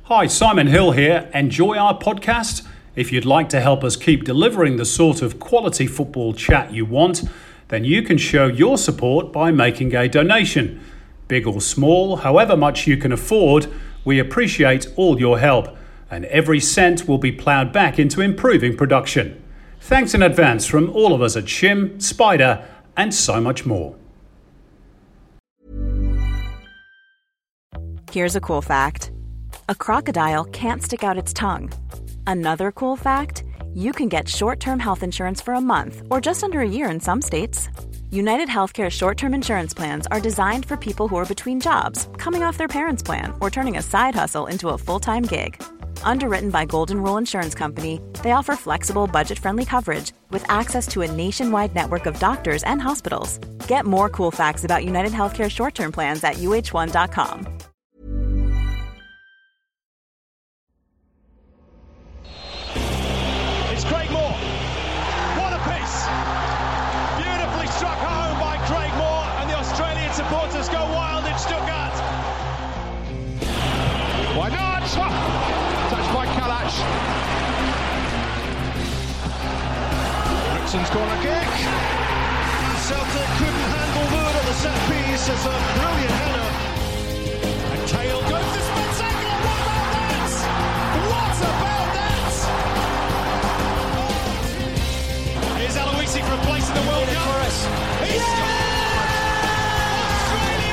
Hi, Simon Hill here. Enjoy our podcast? If you'd like to help us keep delivering the sort of quality football chat you want, then you can show your support by making a donation. Big or small, however much you can afford, we appreciate all your help, and every cent will be ploughed back into improving production. Thanks in advance from all of us at Shim, Spider, and so much more. Here's a cool fact. A crocodile can't stick out its tongue. Another cool fact, you can get short-term health insurance for a month or just under a year in some states. United Healthcare short-term insurance plans are designed for people who are between jobs, coming off their parents' plan, or turning a side hustle into a full-time gig. Underwritten by Golden Rule Insurance Company, they offer flexible, budget-friendly coverage with access to a nationwide network of doctors and hospitals. Get more cool facts about United Healthcare short-term plans at uh1.com. It's Craig Moore. What a piece! Beautifully struck home by Craig Moore, and the Australian supporters go wild in Stuttgart. Why not? Touched by Kalash. Brixton's corner kick. Celtic couldn't handle Wood on the set piece. It's a brilliant header. And Kale goes to spectacular. What about that? Here's Aloisi for a place in the World Cup. For us. He's scored! Australia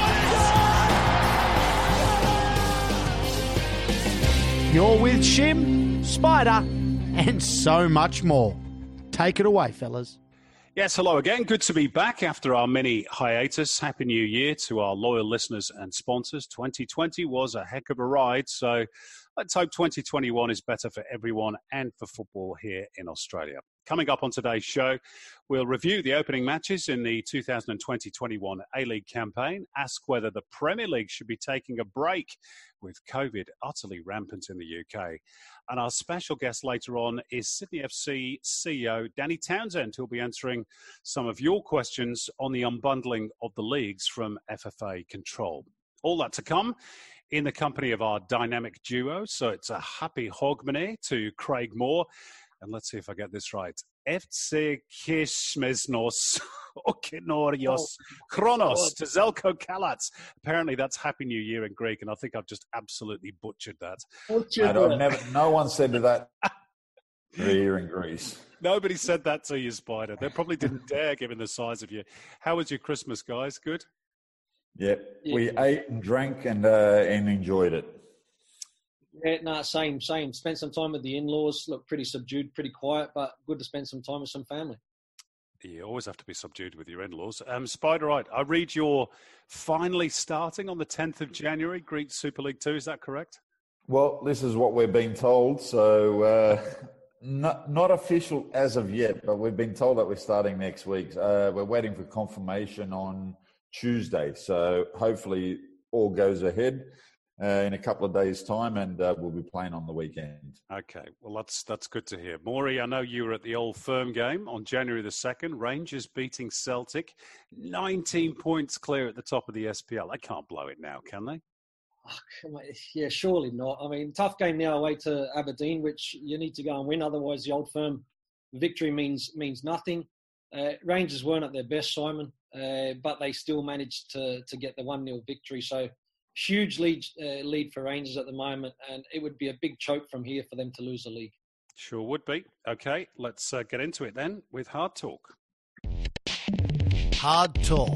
got it! You're with Shim, Spider, and so much more. Take it away, fellas. Yes, hello again. Good to be back after our mini hiatus. Happy New Year to our loyal listeners and sponsors. 2020 was a heck of a ride, so let's hope 2021 is better for everyone and for football here in Australia. Coming up on today's show, we'll review the opening matches in the 2020-21 A-League campaign, ask whether the Premier League should be taking a break with COVID utterly rampant in the UK. And our special guest later on is Sydney FC CEO Danny Townsend, who'll be answering some of your questions on the unbundling of the leagues from FFA control. All that to come in the company of our dynamic duo. So it's a happy hogmanay to Craig Moore. And let's see if I get this right. FC Kismesnos Okinorios Kronos to Zelko Kalats. Apparently that's Happy New Year in Greek, and I think I've just absolutely butchered that. No one said that here in Greece. Nobody said that to you, Spider. They probably didn't dare, given the size of you. How was your Christmas, guys? Good? Yeah, we ate and drank and enjoyed it. Yeah, no, same. Spent some time with the in-laws. Looked pretty subdued, pretty quiet, but good to spend some time with some family. You always have to be subdued with your in-laws. Spider, right, I read you're finally starting on the 10th of January, Greek Super League 2. Is that correct? Well, this is what we've been told. So not official as of yet, but we've been told that we're starting next week. We're waiting for confirmation on Tuesday. So hopefully all goes ahead in a couple of days' time, and we'll be playing on the weekend. Okay, well, that's good to hear. Maury, I know you were at the Old Firm game on January the 2nd. Rangers beating Celtic, 19 points clear at the top of the SPL. They can't blow it now, can they? Oh, yeah, surely not. I mean, tough game now away to Aberdeen, which you need to go and win. Otherwise, the Old Firm victory means nothing. Rangers weren't at their best, Simon, but they still managed to get the 1-0 victory. So huge lead for Rangers at the moment, and it would be a big choke from here for them to lose the league. Sure would be. Okay, let's get into it then with Hard Talk. Hard Talk.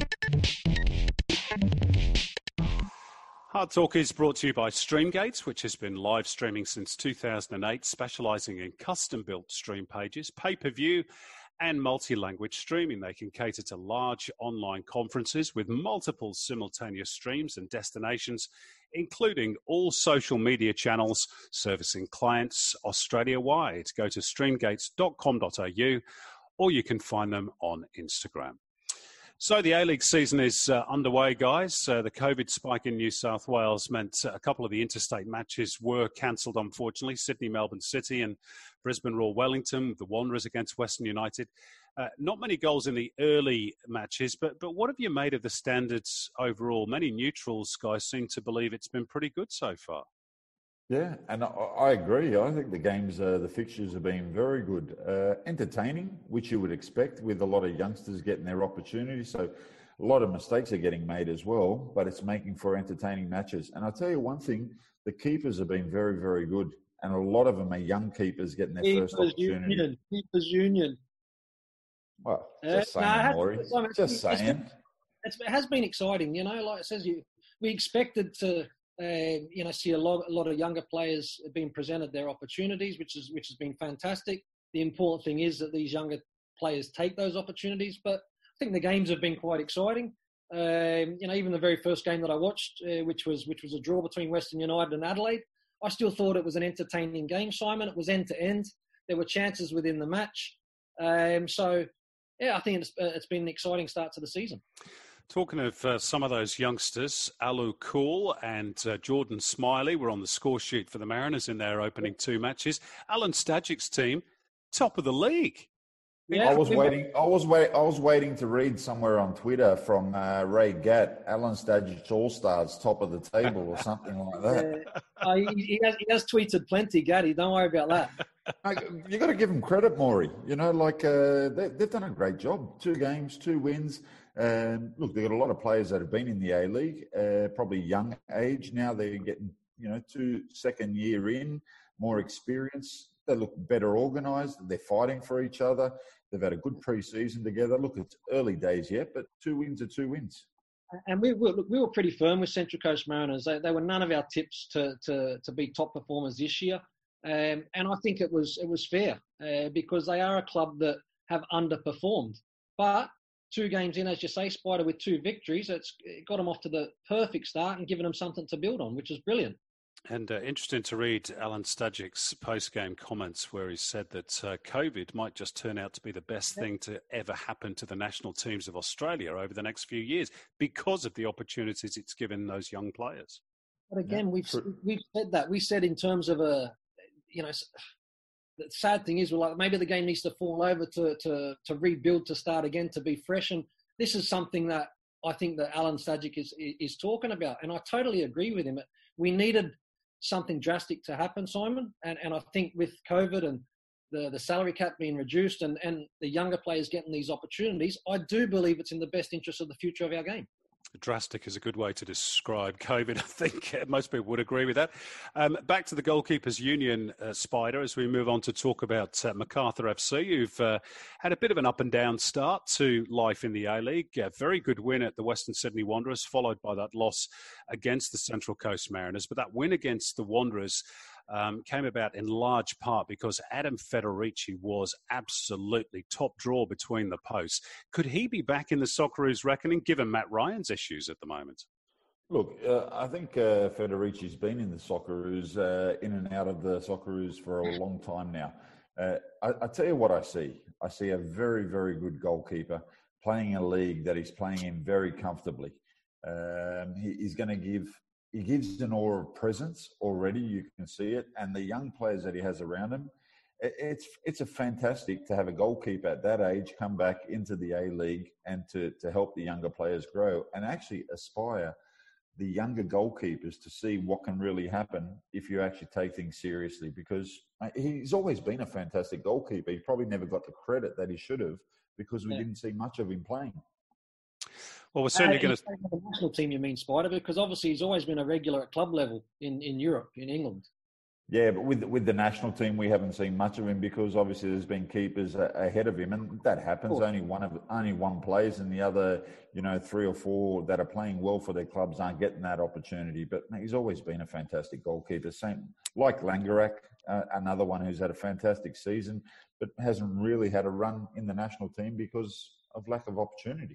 Hard Talk is brought to you by Streamgate, which has been live streaming since 2008, specialising in custom-built stream pages, pay-per-view, and multi-language streaming. They can cater to large online conferences with multiple simultaneous streams and destinations, including all social media channels, servicing clients Australia-wide. Go to streamgates.com.au, or you can find them on Instagram. So the A-League season is underway, guys. The COVID spike in New South Wales meant a couple of the interstate matches were cancelled, unfortunately. Sydney, Melbourne City and Brisbane Roar Wellington, the Wanderers against Western United. Not many goals in the early matches, but what have you made of the standards overall? Many neutrals, guys, seem to believe it's been pretty good so far. Yeah, and I agree. I think the games, the fixtures have been very good. Entertaining, which you would expect with a lot of youngsters getting their opportunity. So a lot of mistakes are getting made as well, but it's making for entertaining matches. And I'll tell you one thing, the keepers have been very, very good. And a lot of them are young keepers getting their first opportunity. Keepers Union. Well, just saying, Maury. Just saying. It has been exciting, like it says, we expected to, see a lot of younger players being presented their opportunities, which has been fantastic. The important thing is that these younger players take those opportunities. But I think the games have been quite exciting. Even the very first game that I watched, which was a draw between Western United and Adelaide, I still thought it was an entertaining game, Simon. It was end to end. There were chances within the match. I think it's been an exciting start to the season. Talking of some of those youngsters, Alu Kool and Jordan Smiley were on the score sheet for the Mariners in their opening two matches. Alan Stagic's team, top of the league. Yeah, I was waiting to read somewhere on Twitter from Ray Gatt, Alan Stagic's All-Stars, top of the table or something like that. He has tweeted plenty, Gaddy. Don't worry about that. You got to give them credit, Maury. They've done a great job. 2 games, 2 wins. Look, they've got a lot of players that have been in the A-League, probably young age. Now they're getting, 2 second year in, more experience. They look better organised. They're fighting for each other. They've had a good pre-season together. Look, it's early days yet, but 2 wins are 2 wins. And we were pretty firm with Central Coast Mariners. They were none of our tips to be top performers this year. And I think it was fair because they are a club that have underperformed. But 2 games in, as you say, Spider, with 2 victories, it got them off to the perfect start and given them something to build on, which is brilliant. And interesting to read Alan Stagic's post-game comments where he said that COVID might just turn out to be the best thing to ever happen to the national teams of Australia over the next few years because of the opportunities it's given those young players. But again, we've said that. We said in terms of the sad thing is, maybe the game needs to fall over to rebuild, to start again, to be fresh. And this is something that I think that Alan Stajic is talking about. And I totally agree with him. We needed something drastic to happen, Simon. And I think with COVID and the salary cap being reduced and the younger players getting these opportunities, I do believe it's in the best interest of the future of our game. Drastic is a good way to describe COVID. I think most people would agree with that. Back to the Goalkeepers Union, Spider, as we move on to talk about Macarthur FC. You've had a bit of an up and down start to life in the A-League. A very good win at the Western Sydney Wanderers, followed by that loss against the Central Coast Mariners. But that win against the Wanderers came about in large part because Adam Federici was absolutely top draw between the posts. Could he be back in the Socceroos reckoning, given Matt Ryan's issues at the moment? Look, I think Federici's been in the Socceroos, in and out of the Socceroos for a long time now. I tell you what I see. I see a very, very good goalkeeper playing a league that he's playing in very comfortably. He's going to give... He gives an aura of presence already. You can see it. And the young players that he has around him, it's a fantastic to have a goalkeeper at that age come back into the A-League and to help the younger players grow and actually aspire the younger goalkeepers to see what can really happen if you actually take things seriously, because he's always been a fantastic goalkeeper. He probably never got the credit that he should have because we didn't see much of him playing. Well, we're certainly going to... The national team, you mean, Spider? Because obviously he's always been a regular at club level in Europe, in England. Yeah, but with the national team, we haven't seen much of him because obviously there's been keepers ahead of him, and that happens. Only one plays, and the other, 3 or 4 that are playing well for their clubs aren't getting that opportunity. But he's always been a fantastic goalkeeper. Same like Langerak, another one who's had a fantastic season, but hasn't really had a run in the national team because of lack of opportunity.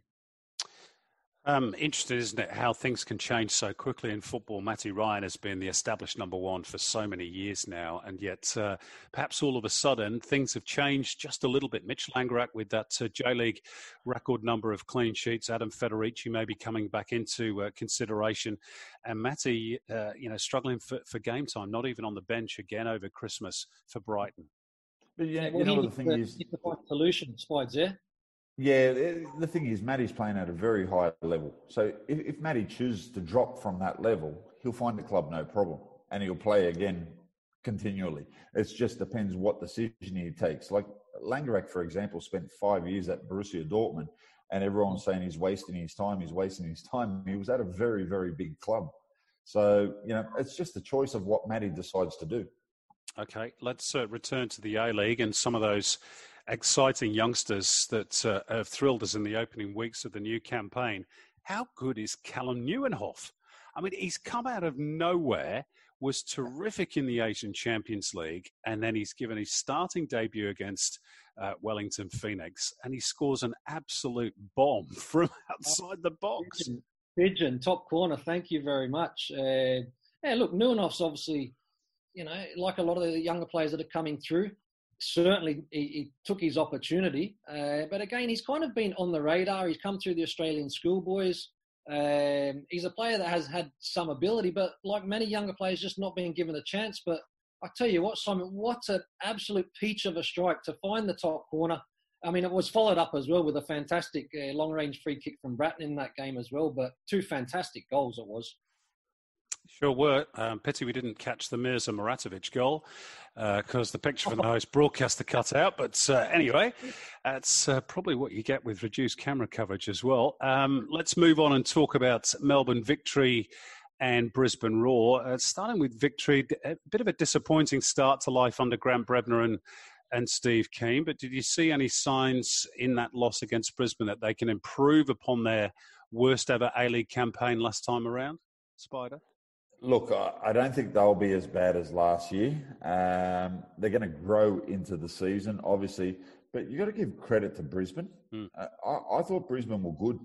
Interesting, isn't it, how things can change so quickly in football. Matty Ryan has been the established number 1 for so many years now, and yet perhaps all of a sudden things have changed just a little bit. Mitch Langerak with that J-League record number of clean sheets, Adam Federici maybe coming back into consideration, and Matty, struggling for game time, not even on the bench again over Christmas for Brighton. But the thing is... It's the right solution, Spides, yeah? Yeah, the thing is, Matty's playing at a very high level. So if Matty chooses to drop from that level, he'll find the club no problem. and he'll play again continually. It just depends what decision he takes. Like Langerack, for example, spent 5 years at Borussia Dortmund, and everyone's saying he's wasting his time. He was at a very, very big club. So, it's just a choice of what Matty decides to do. Okay, let's return to the A-League and some of those exciting youngsters that have thrilled us in the opening weeks of the new campaign. How good is Callum Nieuwenhof? I mean, he's come out of nowhere, was terrific in the Asian Champions League, and then he's given his starting debut against Wellington Phoenix, and he scores an absolute bomb from outside the box. Pigeon, top corner, thank you very much. Look, Nieuwenhof's obviously, like a lot of the younger players that are coming through, certainly he took his opportunity. But again, he's kind of been on the radar. He's come through the Australian schoolboys. He's a player that has had some ability, but like many younger players, just not being given a chance. But I tell you what, Simon, what an absolute peach of a strike to find the top corner. I mean, it was followed up as well with a fantastic long-range free kick from Bratton in that game as well, but two fantastic goals it was. Sure were. Pity we didn't catch the Mirza Muratovic goal because the picture from the host broadcaster cut out. But anyway, that's probably what you get with reduced camera coverage as well. Let's move on and talk about Melbourne Victory and Brisbane Roar. Starting with Victory, a bit of a disappointing start to life under Grant Brebner and Steve Keane. But did you see any signs in that loss against Brisbane that they can improve upon their worst ever A-League campaign last time around, Spider? Look, I don't think they'll be as bad as last year. They're going to grow into the season, obviously, but you got to give credit to Brisbane. I thought Brisbane were good.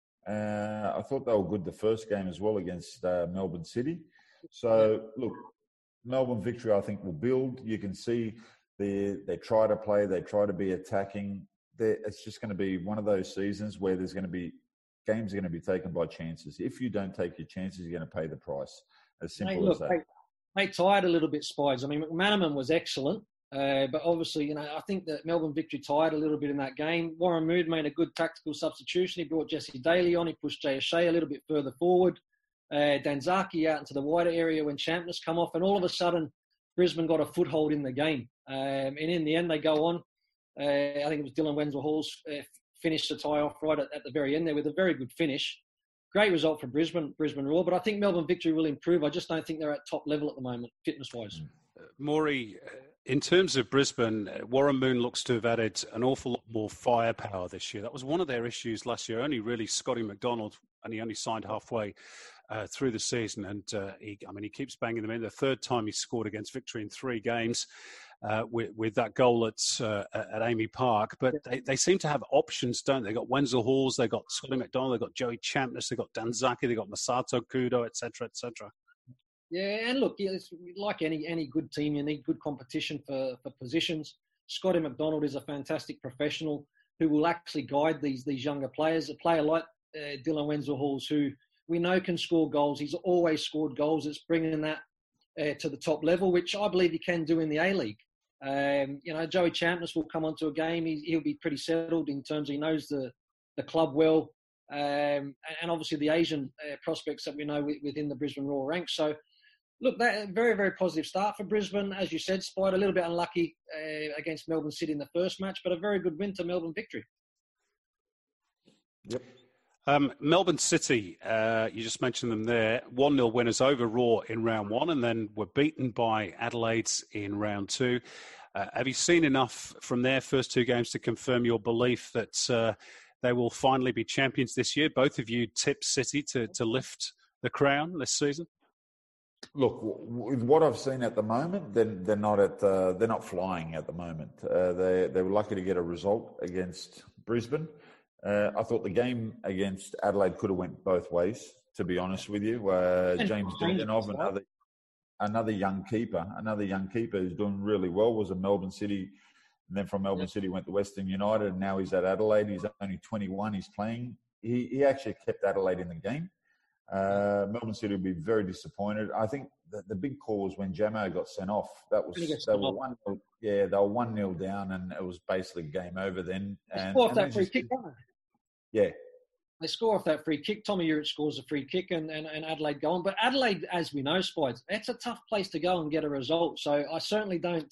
I thought they were good the first game as well against Melbourne City. So, look, Melbourne Victory, I think, will build. You can see they try to play, they try to be attacking. It's just going to be one of those seasons where there's going to be games are going to be taken by chances. If you don't take your chances, you're going to pay the price. As simple as that. They tired a little bit, Spides. I mean, McManaman was excellent, but obviously, I think that Melbourne Victory tired a little bit in that game. Warren Mood made a good tactical substitution. He brought Jesse Daly on. He pushed Jay O'Shea a little bit further forward. Danzaki out into the wider area when Champness come off, and all of a sudden, Brisbane got a foothold in the game. And in the end, they go on. I think it was Dylan Wenzel-Halls finished the tie off right at the very end there with a very good finish. Great result for Brisbane Roar, but I think Melbourne Victory will improve. I just don't think they're at top level at the moment, fitness-wise. Maury, in terms of Brisbane, Warren Moon looks to have added an awful lot more firepower this year. That was one of their issues last year. Only really Scotty McDonald, and he only signed halfway through the season. And he keeps banging them in. The third time he scored against Victory in 3 games. With that goal at Amy Park, but they seem to have options, don't they? They've got Wenzel-Halls, they've got Scotty McDonald, they've got Joey Champness, they've got Danzaki, they've got Masato Kudo, etc., etc. Yeah, and look, it's like any good team, you need good competition for positions. Scotty McDonald is a fantastic professional who will actually guide these younger players. A player like Dylan Wenzel-Halls, who we know can score goals. He's always scored goals. It's bringing that to the top level, which I believe he can do in the A-League. Joey Champness will come onto a game. He'll be pretty settled in terms of he knows the club well, and obviously the Asian prospects that we know within the Brisbane Roar ranks. So, look, that very, very positive start for Brisbane. As you said, Spider, a little bit unlucky against Melbourne City in the first match, but a very good win to Melbourne Victory. Yep. Melbourne City, you just mentioned them there, 1-0 winners over Roar in round 1 and then were beaten by Adelaide in round 2. Have you seen enough from their first 2 games to confirm your belief that they will finally be champions this year? Both of you tipped City to lift the crown this season? Look, with what I've seen at the moment, they're not flying at the moment. They were lucky to get a result against Brisbane. I thought the game against Adelaide could have went both ways, to be honest with you. James Dugganov, another young keeper who's doing really well, was at Melbourne City. And then from Melbourne City went to Western United, and now he's at Adelaide. He's only 21. He's playing. He actually kept Adelaide in the game. Melbourne City will be very disappointed. I think the big call was when Jamo got sent off. They were 1-0. Yeah, they were 1-0 down, and it was basically game over then. And that free kick, wasn't it? Yeah, They score off that free kick. Tommy Uric scores a free kick and Adelaide go on. But Adelaide, as we know, Spides, it's a tough place to go and get a result. So I certainly don't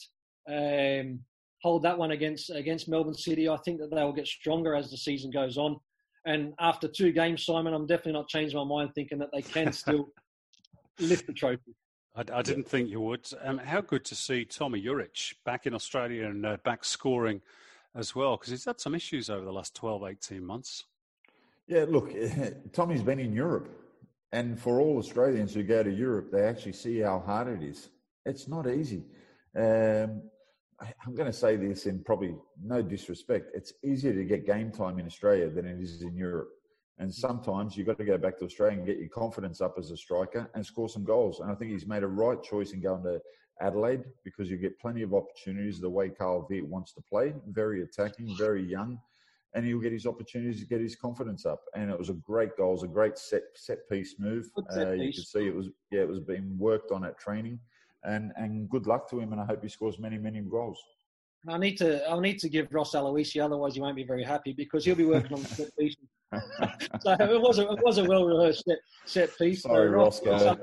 hold that one against Melbourne City. I think that they will get stronger as the season goes on. And after 2 games, Simon, I'm definitely not changing my mind thinking that they can still lift the trophy. I didn't think you would. How good to see Tommy Uric back in Australia and back scoring as well, because he's had some issues over the last 12, 18 months. Yeah, look, Tommy's been in Europe. And for all Australians who go to Europe, they actually see how hard it is. It's not easy. I'm going to say this in probably no disrespect. It's easier to get game time in Australia than it is in Europe. And sometimes you've got to go back to Australia and get your confidence up as a striker and score some goals. And I think he's made a right choice in going to Adelaide because you get plenty of opportunities the way Carl Veart wants to play. Very attacking, very young. And he'll get his opportunities to get his confidence up. And it was a great goal. It was a great set piece move. You could see it was being worked on at training. And good luck to him, and I hope he scores many, many goals. I'll need to give Ross Aloisi, otherwise he won't be very happy because he'll be working on the set piece. So it was a well rehearsed set piece. Sorry, Ross.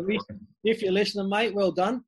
If you're listening, mate, well done.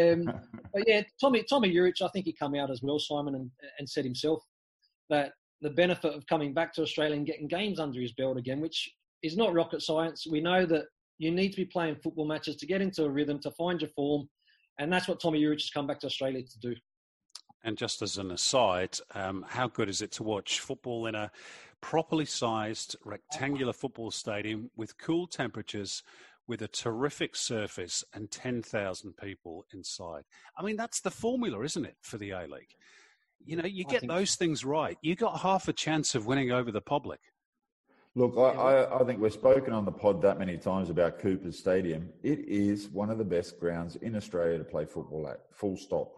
But yeah, Tommy Uric, I think he come out as well, Simon, and said himself that the benefit of coming back to Australia and getting games under his belt again, which is not rocket science. We know that you need to be playing football matches to get into a rhythm, to find your form. And that's what Tommy Uric has come back to Australia to do. And just as an aside, how good is it to watch football in a properly sized rectangular football stadium with cool temperatures, with a terrific surface and 10,000 people inside? I mean, that's the formula, isn't it, for the A-League? You know, you get those things right, you got half a chance of winning over the public. Look, I think we've spoken on the pod that many times about Coopers Stadium. It is one of the best grounds in Australia to play football at, full stop.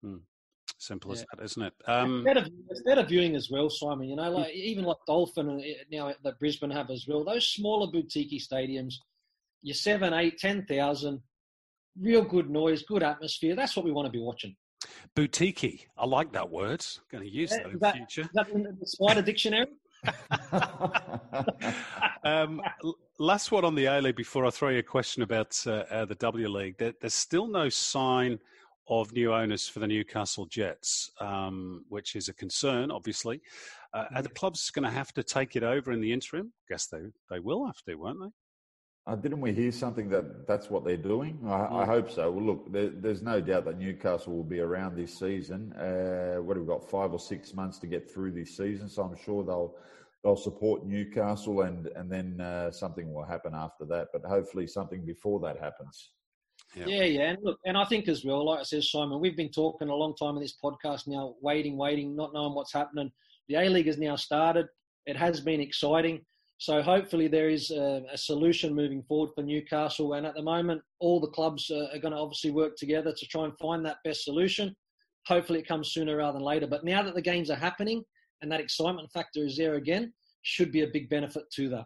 Simple as that, isn't it? It's better viewing as well, Simon. You know, like even like Dolphin and now that Brisbane have as well. Those smaller boutique stadiums, your 7, 8, 10,000, real good noise, good atmosphere. That's what we want to be watching. Boutique. I like that word. I'm going to use that in the future. Is that in the Spider Dictionary? Last one on the A-League before I throw you a question about the W League. There's still no sign of new owners for the Newcastle Jets, which is a concern, obviously. Are the clubs going to have to take it over in the interim? I guess they will have to, won't they? Didn't we hear something that's what they're doing? I hope so. Well, look, there's no doubt that Newcastle will be around this season. What have we got, 5 or 6 months to get through this season? So I'm sure they'll support Newcastle and then something will happen after that. But hopefully something before that happens. Yeah. And look, and I think as well, like I said, Simon, we've been talking a long time in this podcast now, waiting, not knowing what's happening. The A-League has now started. It has been exciting. So hopefully there is a solution moving forward for Newcastle. And at the moment, all the clubs are going to obviously work together to try and find that best solution. Hopefully it comes sooner rather than later. But now that the games are happening and that excitement factor is there again, should be a big benefit to that.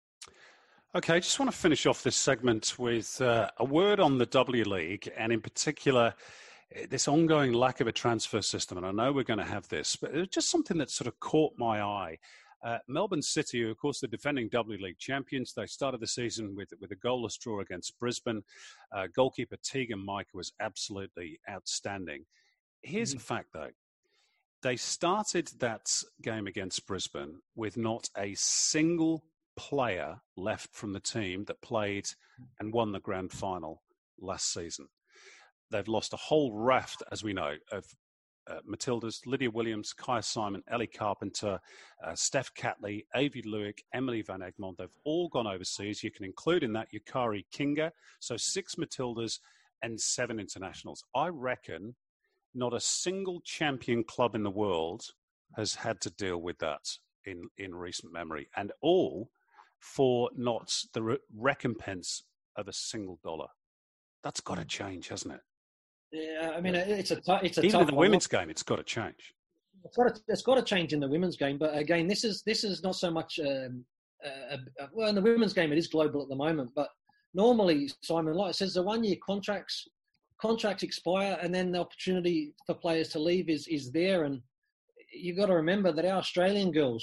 Okay, I just want to finish off this segment with a word on the W League, and in particular, this ongoing lack of a transfer system. And I know we're going to have this, but it was just something that sort of caught my eye. Melbourne City, who, of course, the defending W League champions, they started the season with a goalless draw against Brisbane. Goalkeeper Tegan Micah was absolutely outstanding. Here's a fact, though. They started that game against Brisbane with not a single player left from the team that played and won the grand final last season. They've lost a whole raft, as we know, of Matildas, Lydia Williams, Kaya Simon, Ellie Carpenter, Steph Catley, Avi Lewick, Emily Van Egmond. They've all gone overseas. You can include in that Yukari Kinga. So 6 Matildas and 7 internationals. I reckon not a single champion club in the world has had to deal with that in recent memory. And all for not the recompense of a single dollar. That's got to change, hasn't it? Yeah, I mean, it's a even tough in the women's game, it's got to change. It's got to change in the women's game, but again, this is not so much. Well, in the women's game, it is global at the moment, but normally, Simon, like it says, the 1-year contracts expire, and then the opportunity for players to leave is there, and you've got to remember that our Australian girls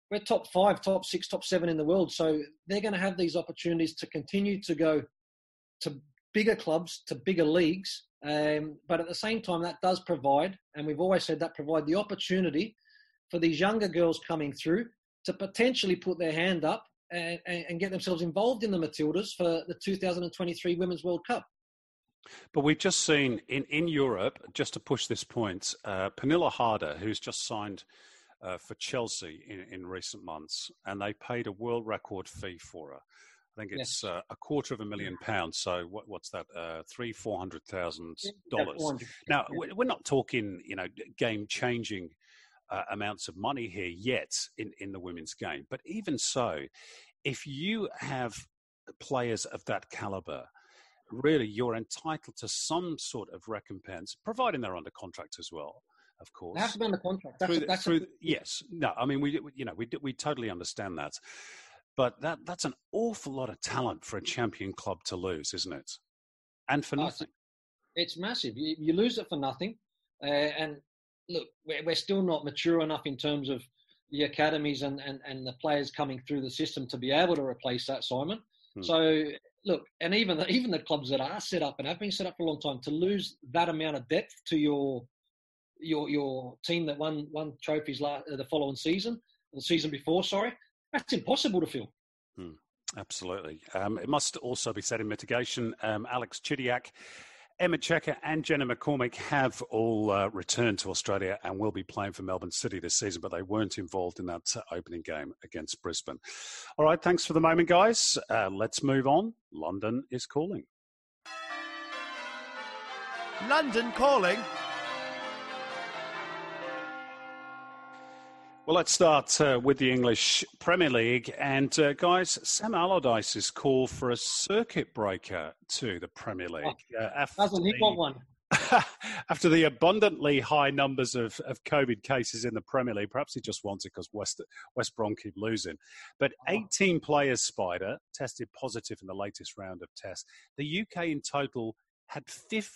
we're top 5, top 6, top 7 in the world. So they're going to have these opportunities to continue to go to bigger clubs, to bigger leagues. But at the same time, that does provide, and we've always said that provide the opportunity for these younger girls coming through to potentially put their hand up and get themselves involved in the Matildas for the 2023 Women's World Cup. But we've just seen in Europe, just to push this point, Pernilla Harder, who's just signed for Chelsea in recent months, and they paid a world record fee for her. I think it's £250,000. So what's that? $400,000. Now we're not talking, game-changing amounts of money here yet in the women's game. But even so, if you have players of that caliber, really you're entitled to some sort of recompense, providing they're under contract as well. Of course, they have to be under contract. Yes, no, I mean we totally understand that. But that's an awful lot of talent for a champion club to lose, isn't it? And for nothing. It's massive. You lose it for nothing. And look, we're still not mature enough in terms of the academies and the players coming through the system to be able to replace that, Simon. So, look, and even the clubs that are set up and have been set up for a long time, to lose that amount of depth to your team that won trophies the following season, the season before, that's impossible to fill. Absolutely. It must also be said in mitigation, Alex Chidiac, Emma Checker and Jenna McCormick have all returned to Australia and will be playing for Melbourne City this season, but they weren't involved in that opening game against Brisbane. All right, thanks for the moment, guys. Let's move on. London is calling. London calling. Well, let's start with the English Premier League. And, guys, Sam Allardyce's call for a circuit breaker to the Premier League. Hasn't he got one? After the abundantly high numbers of COVID cases in the Premier League, perhaps he just wants it because West Brom keep losing. But 18 players, Spider, tested positive in the latest round of tests. The UK in total had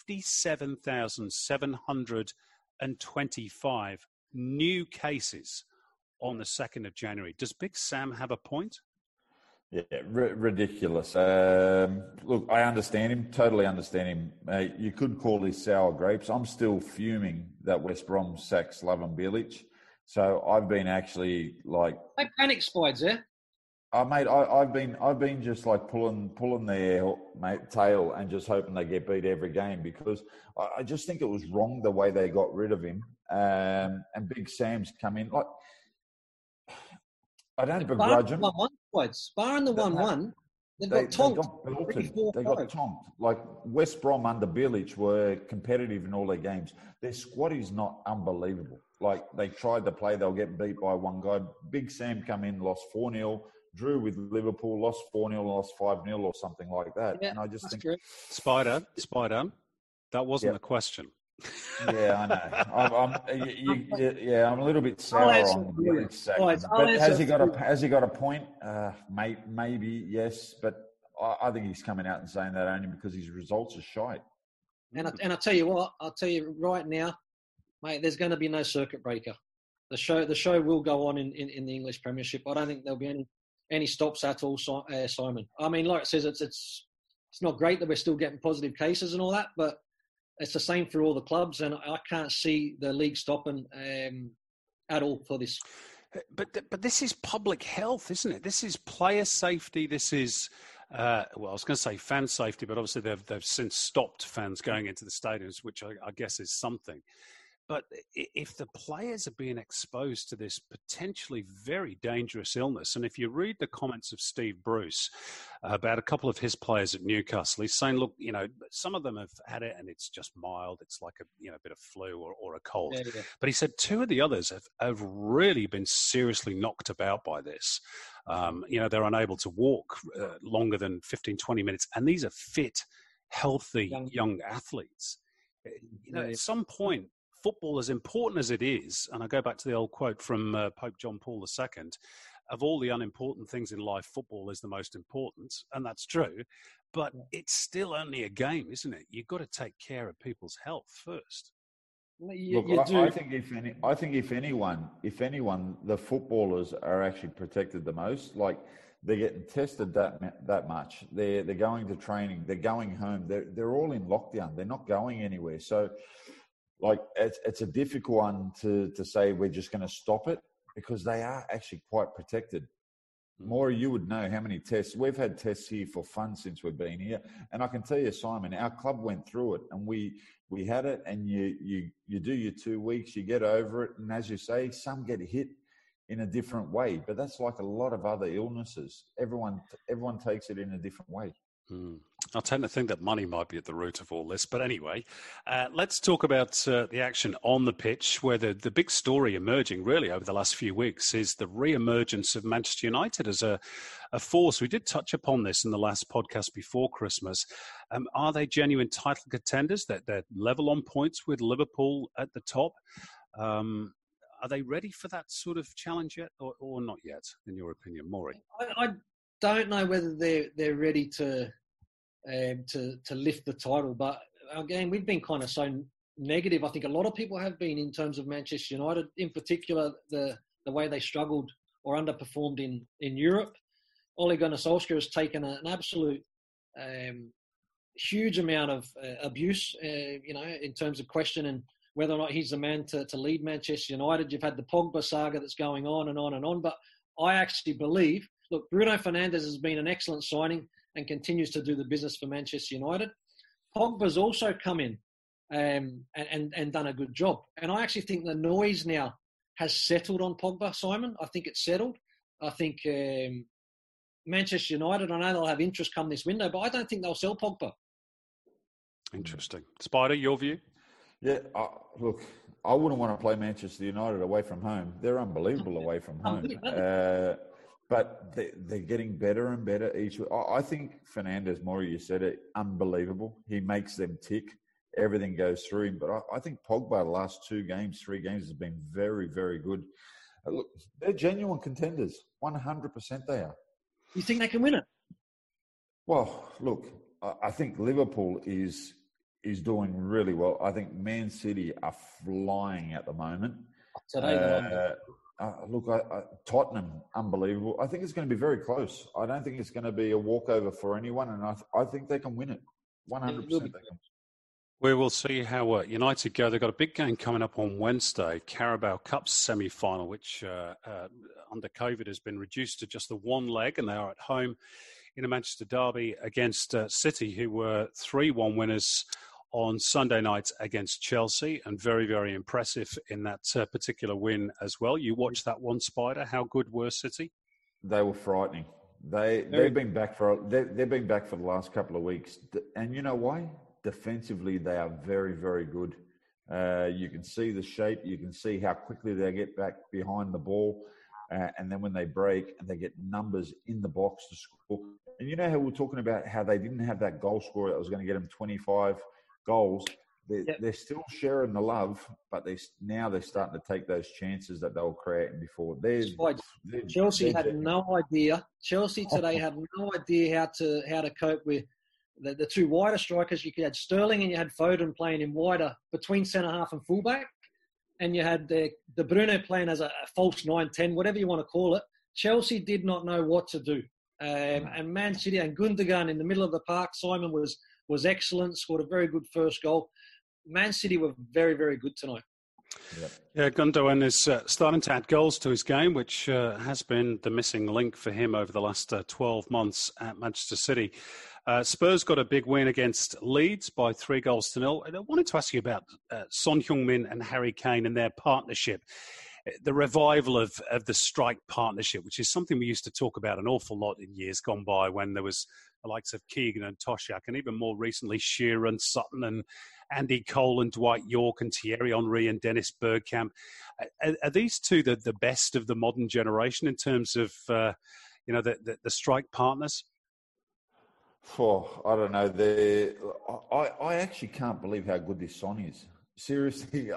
57,725 new cases on the 2nd of January. Does Big Sam have a point? Yeah, ridiculous. Look, I understand him, totally understand him. You could call these sour grapes. I'm still fuming that West Brom sacked Slaven Bilic. So I've been actually like... They panic spies, eh? Mate, I've been just like pulling their tail and just hoping they get beat every game, because I just think it was wrong the way they got rid of him. And Big Sam's come in. Like, I don't begrudge him. Barring the 1-1, they got belted. They got tonked. Like West Brom under Bilic were competitive in all their games. Their squad is not unbelievable. Like they tried to play, they'll get beat by one guy. Big Sam come in, lost 4-0. Drew with Liverpool, lost 4-0, lost 5-0 or something like that. Yeah, and I just think... True. Spider, that wasn't the question. Yeah, I know. I'm a little bit sour on Bilic seconds. But has he got a point? Maybe, yes. But I think he's coming out and saying that only because his results are shite. And I tell you what, I'll tell you right now, mate, there's going to be no circuit breaker. The show will go on in the English Premiership. I don't think there'll be any stops at all, Simon. I mean, like it says, it's not great that we're still getting positive cases and all that, but it's the same for all the clubs, and I can't see the league stopping at all for this. But this is public health, isn't it? This is player safety. This is, I was going to say fan safety, but obviously they've since stopped fans going into the stadiums, which I guess is something. But if the players are being exposed to this potentially very dangerous illness, and if you read the comments of Steve Bruce about a couple of his players at Newcastle, he's saying, look, some of them have had it and it's just mild. It's like a bit of flu or a cold. Yeah. But he said two of the others have really been seriously knocked about by this. They're unable to walk longer than 15, 20 minutes. And these are fit, healthy young athletes. At some point, football, as important as it is, and I go back to the old quote from Pope John Paul II, of all the unimportant things in life, football is the most important, and that's true, but it's still only a game, isn't it? You've got to take care of people's health first. I think if anyone, the footballers are actually protected the most. Like they're getting tested that much. They're going to training. They're going home. They're all in lockdown. They're not going anywhere. So, like it's a difficult one to say we're just going to stop it because they are actually quite protected. Maury, you would know how many tests. We've had tests here for fun since we've been here. And I can tell you, Simon, our club went through it and we had it, and you do your 2 weeks, you get over it. And as you say, some get hit in a different way, but that's like a lot of other illnesses. Everyone takes it in a different way. I tend to think that money might be at the root of all this. But anyway, let's talk about the action on the pitch, where the big story emerging really over the last few weeks is the re-emergence of Manchester United as a force. We did touch upon this in the last podcast before Christmas. Are they genuine title contenders? That they're level on points with Liverpool at the top? Are they ready for that sort of challenge yet, or not yet, in your opinion, Maury? I don't know whether they're ready to lift the title, but again, we've been kind of so negative. I think a lot of people have been in terms of Manchester United, in particular the way they struggled or underperformed in Europe. Ole Gunnar Solskjaer has taken an absolute huge amount of abuse, in terms of questioning whether or not he's the man to lead Manchester United. You've had the Pogba saga that's going on and on and on, but I actually believe, look, Bruno Fernandes has been an excellent signing and continues to do the business for Manchester United. Pogba's also come in and done a good job. And I actually think the noise now has settled on Pogba, Simon. I think it's settled. I think Manchester United, I know they'll have interest come this window, but I don't think they'll sell Pogba. Interesting. Spider, your view? Yeah, look, I wouldn't want to play Manchester United away from home. They're unbelievable away from home. But they're getting better and better each week. I think Fernandes, Maury, you said it, unbelievable. He makes them tick. Everything goes through him. But I think Pogba, the last 3 games, has been very, very good. Look, they're genuine contenders. 100% they are. You think they can win it? Well, look, I think Liverpool is doing really well. I think Man City are flying at the moment. Tottenham, unbelievable. I think it's going to be very close. I don't think it's going to be a walkover for anyone, and I think they can win it. 100% they can. We will see how United go. They've got a big game coming up on Wednesday, Carabao Cup semi-final, which under COVID has been reduced to just the one leg, and they are at home in a Manchester derby against City, who were 3-1 winners on Sunday night against Chelsea, and very, very impressive in that particular win as well. You watched that one, Spider. How good were City? They were frightening. They've been back for the last couple of weeks, and you know why? Defensively, they are very, very good. You can see the shape. You can see how quickly they get back behind the ball, and then when they break, and they get numbers in the box to score. And you know how we were talking about how they didn't have that goal scorer that was going to get them 25 goals. They're still sharing the love, but they're starting to take those chances that they were creating before. Chelsea had no idea. Chelsea today had no idea how to cope with the 2 wider strikers. You had Sterling and you had Foden playing in wider between centre half and fullback, and you had De Bruyne playing as a false 9-10, whatever you want to call it. Chelsea did not know what to do, and Man City and Gundogan in the middle of the park. Simon was excellent, scored a very good first goal. Man City were very, very good tonight. Yeah, Gundogan is starting to add goals to his game, which has been the missing link for him over the last 12 months at Manchester City. Spurs got a big win against Leeds by 3-0. And I wanted to ask you about Son Heung-min and Harry Kane and their partnership. The revival of the strike partnership, which is something we used to talk about an awful lot in years gone by when there was the likes of Keegan and Toshak, and even more recently Shearer and Sutton and Andy Cole and Dwight York and Thierry Henry and Dennis Bergkamp. Are these two the best of the modern generation in terms of the strike partners? I don't know. I actually can't believe how good this Son is. Seriously,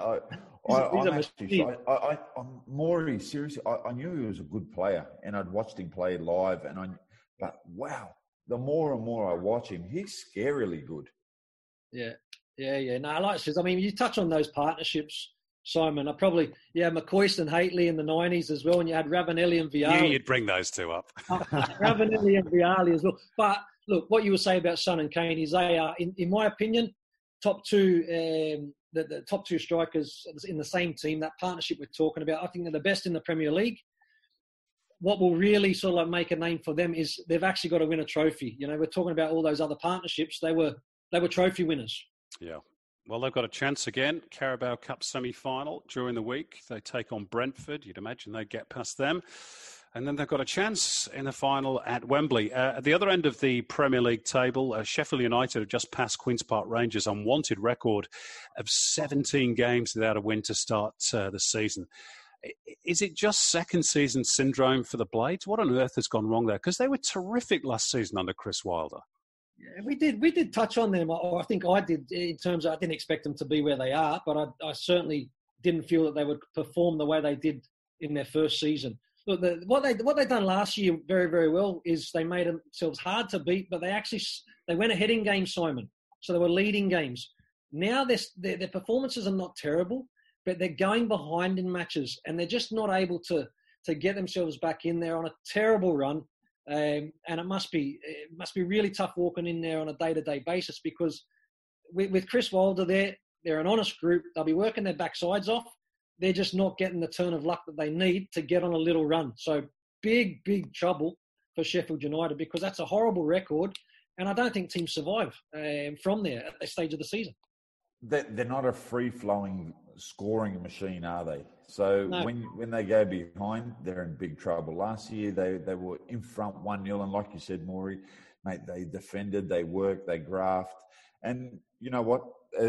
Maury, seriously, I knew he was a good player, and I'd watched him play live, but wow, the more and more I watch him, he's scarily good. Yeah, Yeah. No, I like this. I mean, you touch on those partnerships, Simon. McCoist and Haitley in the 90s as well, and you had Ravanelli and Vialli. Yeah, you'd bring those two up. Ravanelli and Vialli as well. But look, what you were saying about Son and Kane is they are, in my opinion, top two, the top two strikers in the same team. That partnership we're talking about, I think they're the best in the Premier League. What will really sort of like make a name for them is they've actually got to win a trophy. You know, we're talking about all those other partnerships. They were trophy winners. Yeah. Well, they've got a chance again. Carabao Cup semi-final during the week. They take on Brentford. You'd imagine they'd get past them. And then they've got a chance in the final at Wembley. At the other end of the Premier League table, Sheffield United have just passed Queen's Park Rangers' unwanted record of 17 games without a win to start the season. Is it just second season syndrome for the Blades? What on earth has gone wrong there? Because they were terrific last season under Chris Wilder. Yeah, we did touch on them, or I think I did, in terms of I didn't expect them to be where they are, but I certainly didn't feel that they would perform the way they did in their first season. Look, what they done last year very, very well is they made themselves hard to beat, but they went ahead in games, Simon. So they were leading games. Now their performances are not terrible, but they're going behind in matches, and they're just not able to get themselves back in there on a terrible run. And it must be really tough walking in there on a day-to-day basis, because with Chris Wilder they're an honest group. They'll be working their backsides off. They're just not getting the turn of luck that they need to get on a little run. So big trouble for Sheffield United, because that's a horrible record, and I don't think teams survive from there at this stage of the season. They're not a free-flowing scoring machine, are they? So no. when they go behind, they're in big trouble. Last year, they were in front 1-0, and like you said, Maury, mate, they defended, they worked, they graft. And you know what?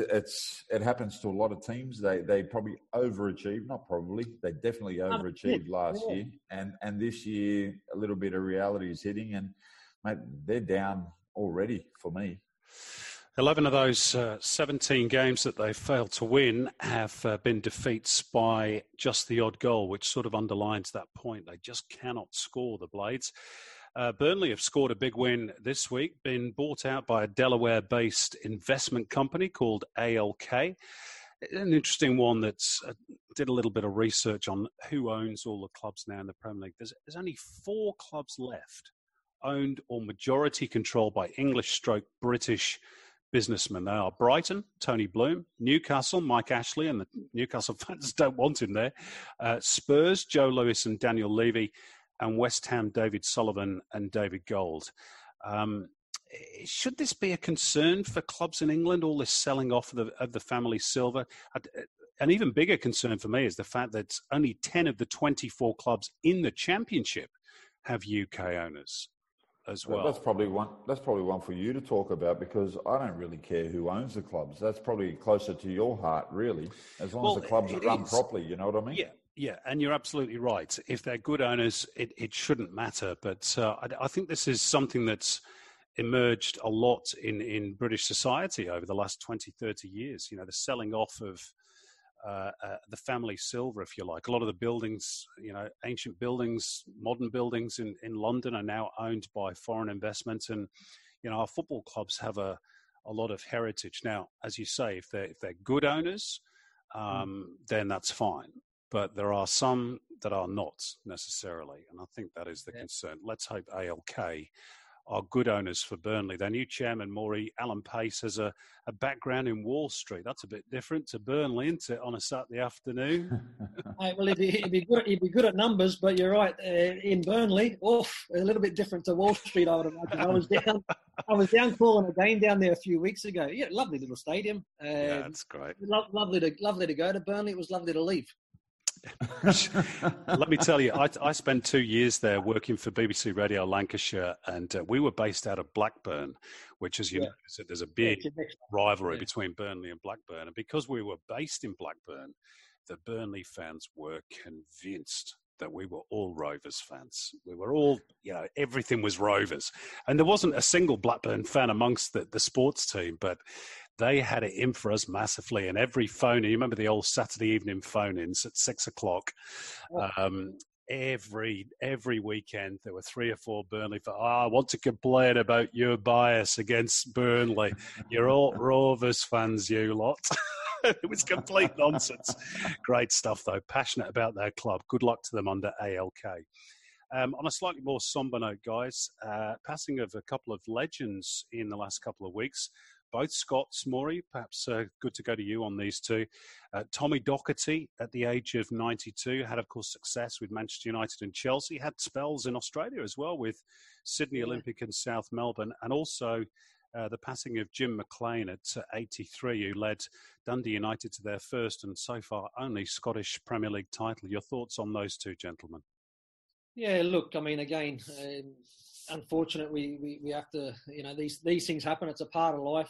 It happens to a lot of teams. They probably overachieved, not probably, they definitely overachieved last year. And this year, a little bit of reality is hitting, and mate, they're down already for me. 11 of those 17 games that they've failed to win have been defeats by just the odd goal, which sort of underlines that point. They just cannot score, the Blades. Burnley have scored a big win this week, been bought out by a Delaware-based investment company called ALK. An interesting one that's did a little bit of research on who owns all the clubs now in the Premier League. There's only 4 clubs left owned or majority controlled by English/British businessmen. They are Brighton, Tony Bloom; Newcastle, Mike Ashley, and the Newcastle fans don't want him there; Spurs, Joe Lewis and Daniel Levy; and West Ham, David Sullivan and David Gold. Should this be a concern for clubs in England, all this selling off of the family silver? An even bigger concern for me is the fact that only 10 of the 24 clubs in the Championship have UK owners as well. That's probably one for you to talk about, because I don't really care who owns the clubs. That's probably closer to your heart, really, as long as the clubs are run properly, you know what I mean? Yeah, and you're absolutely right. If they're good owners, it shouldn't matter. But I think this is something that's emerged a lot in British society over the last 20, 30 years. You know, the selling off of the family silver, if you like. A lot of the buildings, you know, ancient buildings, modern buildings in London are now owned by foreign investment. And, you know, our football clubs have a lot of heritage. Now, as you say, if they're good owners, then that's fine. But there are some that are not necessarily. And I think that is the concern. Let's hope ALK are good owners for Burnley. Their new chairman, Maury, Alan Pace, has a background in Wall Street. That's a bit different to Burnley, isn't it, on a Saturday afternoon? Well, he'd be good at numbers, but you're right. In Burnley, a little bit different to Wall Street, I would imagine. I was down calling a game down there a few weeks ago. Yeah, lovely little stadium. Yeah, that's great. Lovely to go to Burnley. It was lovely to leave. Let me tell you, I spent 2 years there working for BBC Radio Lancashire, and we were based out of Blackburn, which, as you know, there's a big rivalry between Burnley and Blackburn. And because we were based in Blackburn, the Burnley fans were convinced that we were all Rovers fans. We were all, you know, everything was Rovers. And there wasn't a single Blackburn fan amongst the sports team, but they had it in for us massively. And every phone-in, you remember the old Saturday evening phone-ins at 6 o'clock? every weekend there were 3 or 4 Burnley. I want to complain about your bias against Burnley. You're all Rovers fans, you lot. It was complete nonsense. Great stuff, though. Passionate about their club. Good luck to them under ALK. On a slightly more somber note, guys, passing of a couple of legends in the last couple of weeks. Both Scots, Maury, perhaps good to go to you on these two. Tommy Docherty, at the age of 92, had, of course, success with Manchester United and Chelsea. Had spells in Australia as well with Sydney Olympic and South Melbourne. And also the passing of Jim McLean at 83, who led Dundee United to their first and so far only Scottish Premier League title. Your thoughts on those two gentlemen? Yeah, look, I mean, again, unfortunate we have to, these things happen. It's a part of life.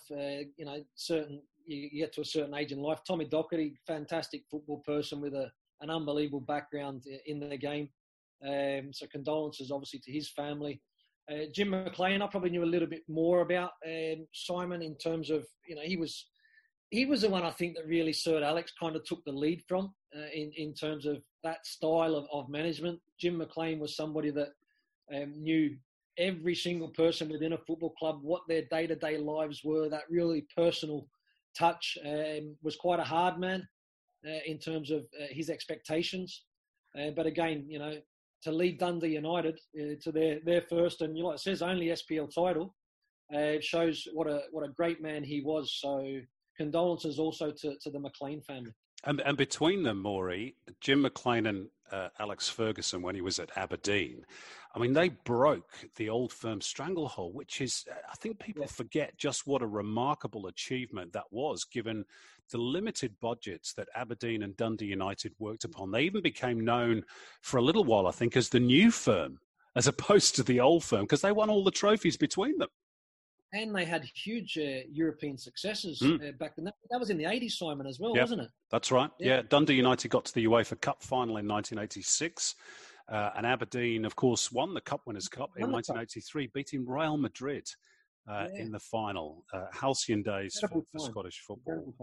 You get to a certain age in life. Tommy Docherty, fantastic football person with an unbelievable background in the game. So condolences, obviously, to his family. Jim McLean, I probably knew a little bit more about Simon in terms of, he was the one I think that really Sir Alex kind of took the lead from in terms of that style of management. Jim McLean was somebody that knew every single person within a football club, what their day-to-day lives were, that really personal touch. Was quite a hard man in terms of his expectations. But again, to lead Dundee United to their first and, like it says, only SPL title, shows what a great man he was. So condolences also to the McLean family. And between them, Maury, Jim McLean and Alex Ferguson, when he was at Aberdeen, I mean, they broke the Old Firm stranglehold, which is, I think people forget just what a remarkable achievement that was, given the limited budgets that Aberdeen and Dundee United worked upon. They even became known for a little while, I think, as the New Firm, as opposed to the Old Firm, because they won all the trophies between them. And they had huge European successes back then. That was in the 80s, Simon, as well, wasn't it? That's right. Yeah. Dundee United got to the UEFA Cup final in 1986. And Aberdeen, of course, won the Cup Winners' Cup in 1983, beating Real Madrid in the final. Halcyon days for Scottish football.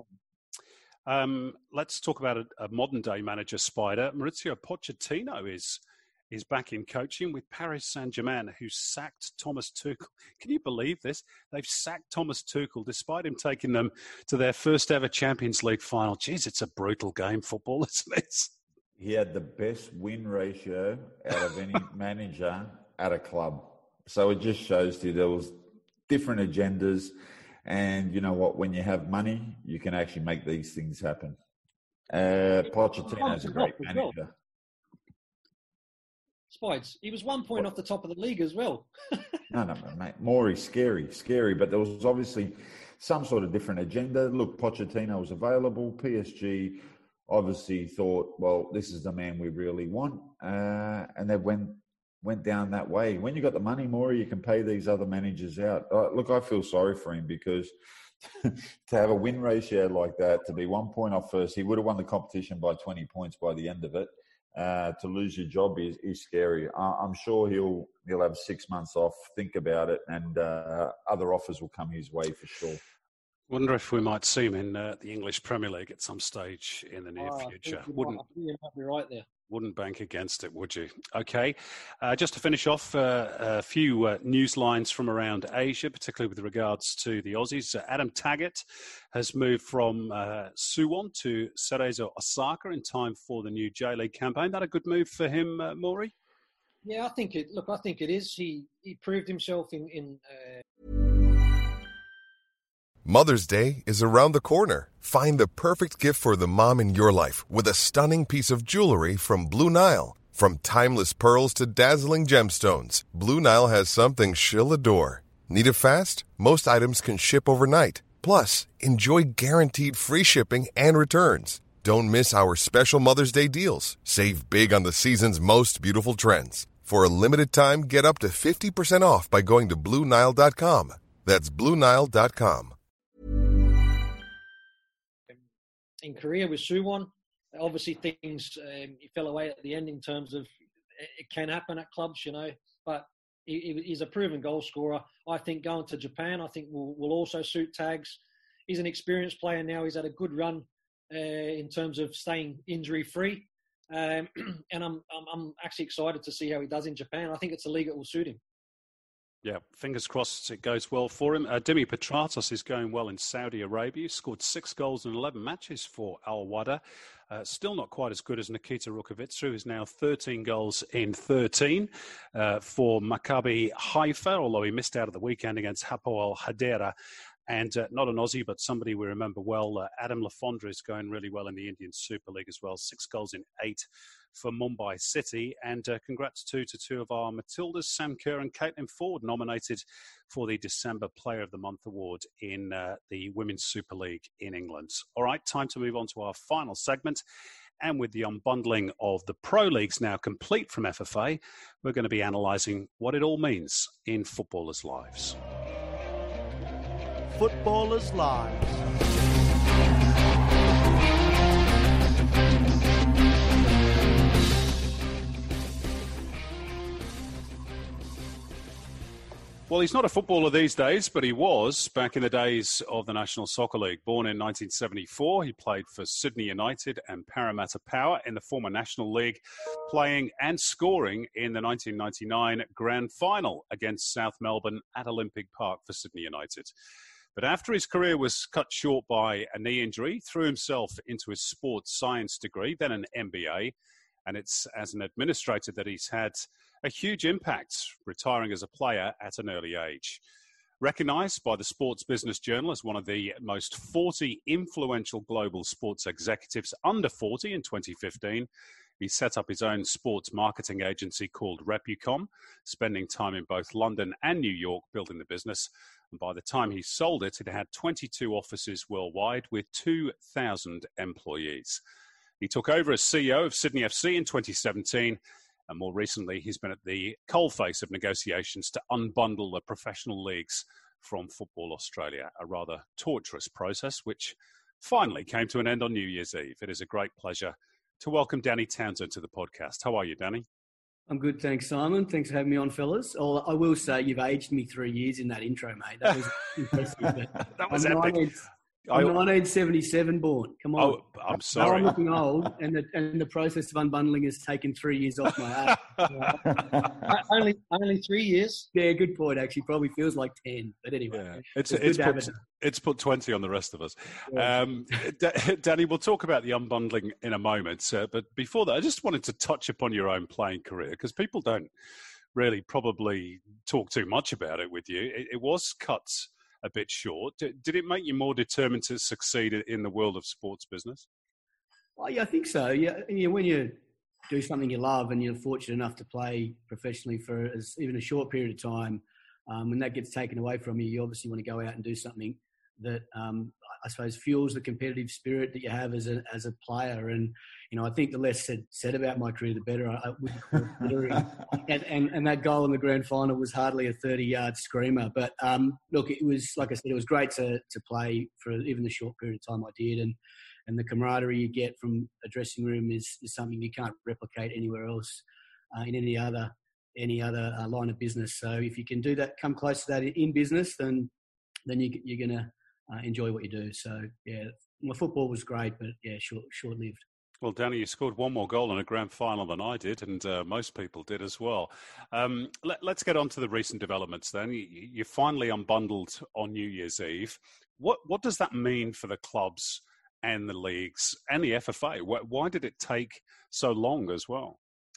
Let's talk about a modern-day manager, Spider. Maurizio Pochettino is back in coaching with Paris Saint-Germain, who sacked Thomas Tuchel. Can you believe this? They've sacked Thomas Tuchel despite him taking them to their first ever Champions League final. Jeez, it's a brutal game, football, isn't it? He had the best win ratio out of any manager at a club. So it just shows you there was different agendas. And you know what? When you have money, you can actually make these things happen. Pochettino's a great manager. Spides, he was 1 point off the top of the league as well. No, mate. Maury's scary. But there was obviously some sort of different agenda. Look, Pochettino was available. PSG obviously thought, well, this is the man we really want. And they went down that way. When you got the money, Maury, you can pay these other managers out. Look, I feel sorry for him because to have a win ratio like that, to be 1 point off first, he would have won the competition by 20 points by the end of it. To lose your job is scary. I'm sure he'll have 6 months off, think about it, and other offers will come his way for sure. Wonder if we might see him in the English Premier League at some stage in the near future. You might be right there. Wouldn't bank against it, would you? Okay. Just to finish off, a few news lines from around Asia, particularly with regards to the Aussies. Adam Taggart has moved from Suwon to Cerezo Osaka in time for the new J-League campaign. That a good move for him, Maury? Yeah, I think it is. He proved himself in Mother's Day is around the corner. Find the perfect gift for the mom in your life with a stunning piece of jewelry from Blue Nile. From timeless pearls to dazzling gemstones, Blue Nile has something she'll adore. Need it fast? Most items can ship overnight. Plus, enjoy guaranteed free shipping and returns. Don't miss our special Mother's Day deals. Save big on the season's most beautiful trends. For a limited time, get up to 50% off by going to BlueNile.com. That's BlueNile.com. In Korea with Suwon, obviously things he fell away at the end in terms of it can happen at clubs, but he's a proven goal scorer. I think going to Japan, I think will also suit Tags. He's an experienced player now. He's had a good run in terms of staying injury free. and I'm actually excited to see how he does in Japan. I think it's a league that will suit him. Yeah, fingers crossed it goes well for him. Dimi Petratos is going well in Saudi Arabia. Scored 6 goals in 11 matches for Al Wada. Still not quite as good as Nikita Rukavitsu, who's now 13 goals in 13 for Maccabi Haifa, although he missed out at the weekend against Hapoel Hadera. And not an Aussie, but somebody we remember well, Adam Lafondra is going really well in the Indian Super League as well. 6 goals in 8 for Mumbai City. And congrats to two of our Matildas, Sam Kerr and Caitlin Ford, nominated for the December Player of the Month award in the Women's Super League in England. All right, time to move on to our final segment. And with the unbundling of the Pro Leagues now complete from FFA, we're going to be analysing what it all means in footballers' lives. Footballers' lives. Well, he's not a footballer these days, but he was back in the days of the National Soccer League. Born in 1974, he played for Sydney United and Parramatta Power in the former National League, playing and scoring in the 1999 Grand Final against South Melbourne at Olympic Park for Sydney United. But after his career was cut short by a knee injury, threw himself into his sports science degree, then an MBA, and it's as an administrator that he's had a huge impact, retiring as a player at an early age. Recognised by the Sports Business Journal as one of the most 40 influential global sports executives under 40 in 2015, he set up his own sports marketing agency called Repucom, spending time in both London and New York building the business. And by the time he sold it, it had 22 offices worldwide with 2,000 employees. He took over as CEO of Sydney FC in 2017, and more recently, he's been at the coalface of negotiations to unbundle the professional leagues from Football Australia, a rather torturous process which finally came to an end on New Year's Eve. It is a great pleasure to welcome Danny Townsend to the podcast. How are you, Danny? I'm good, thanks, Simon. Thanks for having me on, fellas. I will say you've aged me 3 years in that intro, mate. That was impressive. But that was epic. I'm 1977 born. Come on. Oh, I'm sorry. Now I'm looking old, and the process of unbundling has taken 3 years off my age. only 3 years. Yeah, good point. Actually, probably feels like 10. But anyway, yeah. It's put 20 on the rest of us. Yeah. Danny, we'll talk about the unbundling in a moment. But before that, I just wanted to touch upon your own playing career, because people don't really probably talk too much about it with you. It was cut a bit short. Did it make you more determined to succeed in the world of sports business? Oh, yeah, I think so. Yeah, when you do something you love and you're fortunate enough to play professionally for even a short period of time, when that gets taken away from you, you obviously want to go out and do something that I suppose fuels the competitive spirit that you have as a player. And I think the less said about my career, the better. I would and that goal in the grand final was hardly a 30-yard screamer. But look, it was, like I said, it was great to play for even the short period of time I did, and the camaraderie you get from a dressing room is something you can't replicate anywhere else in any other line of business. So if you can do that, come close to that in business, then you're going to enjoy what you do. So, yeah, my football was great, but, yeah, short-lived. Well, Danny, you scored one more goal in a grand final than I did, and most people did as well. Let's get on to the recent developments then. You finally unbundled on New Year's Eve. What does that mean for the clubs and the leagues and the FFA? Why did it take so long as well?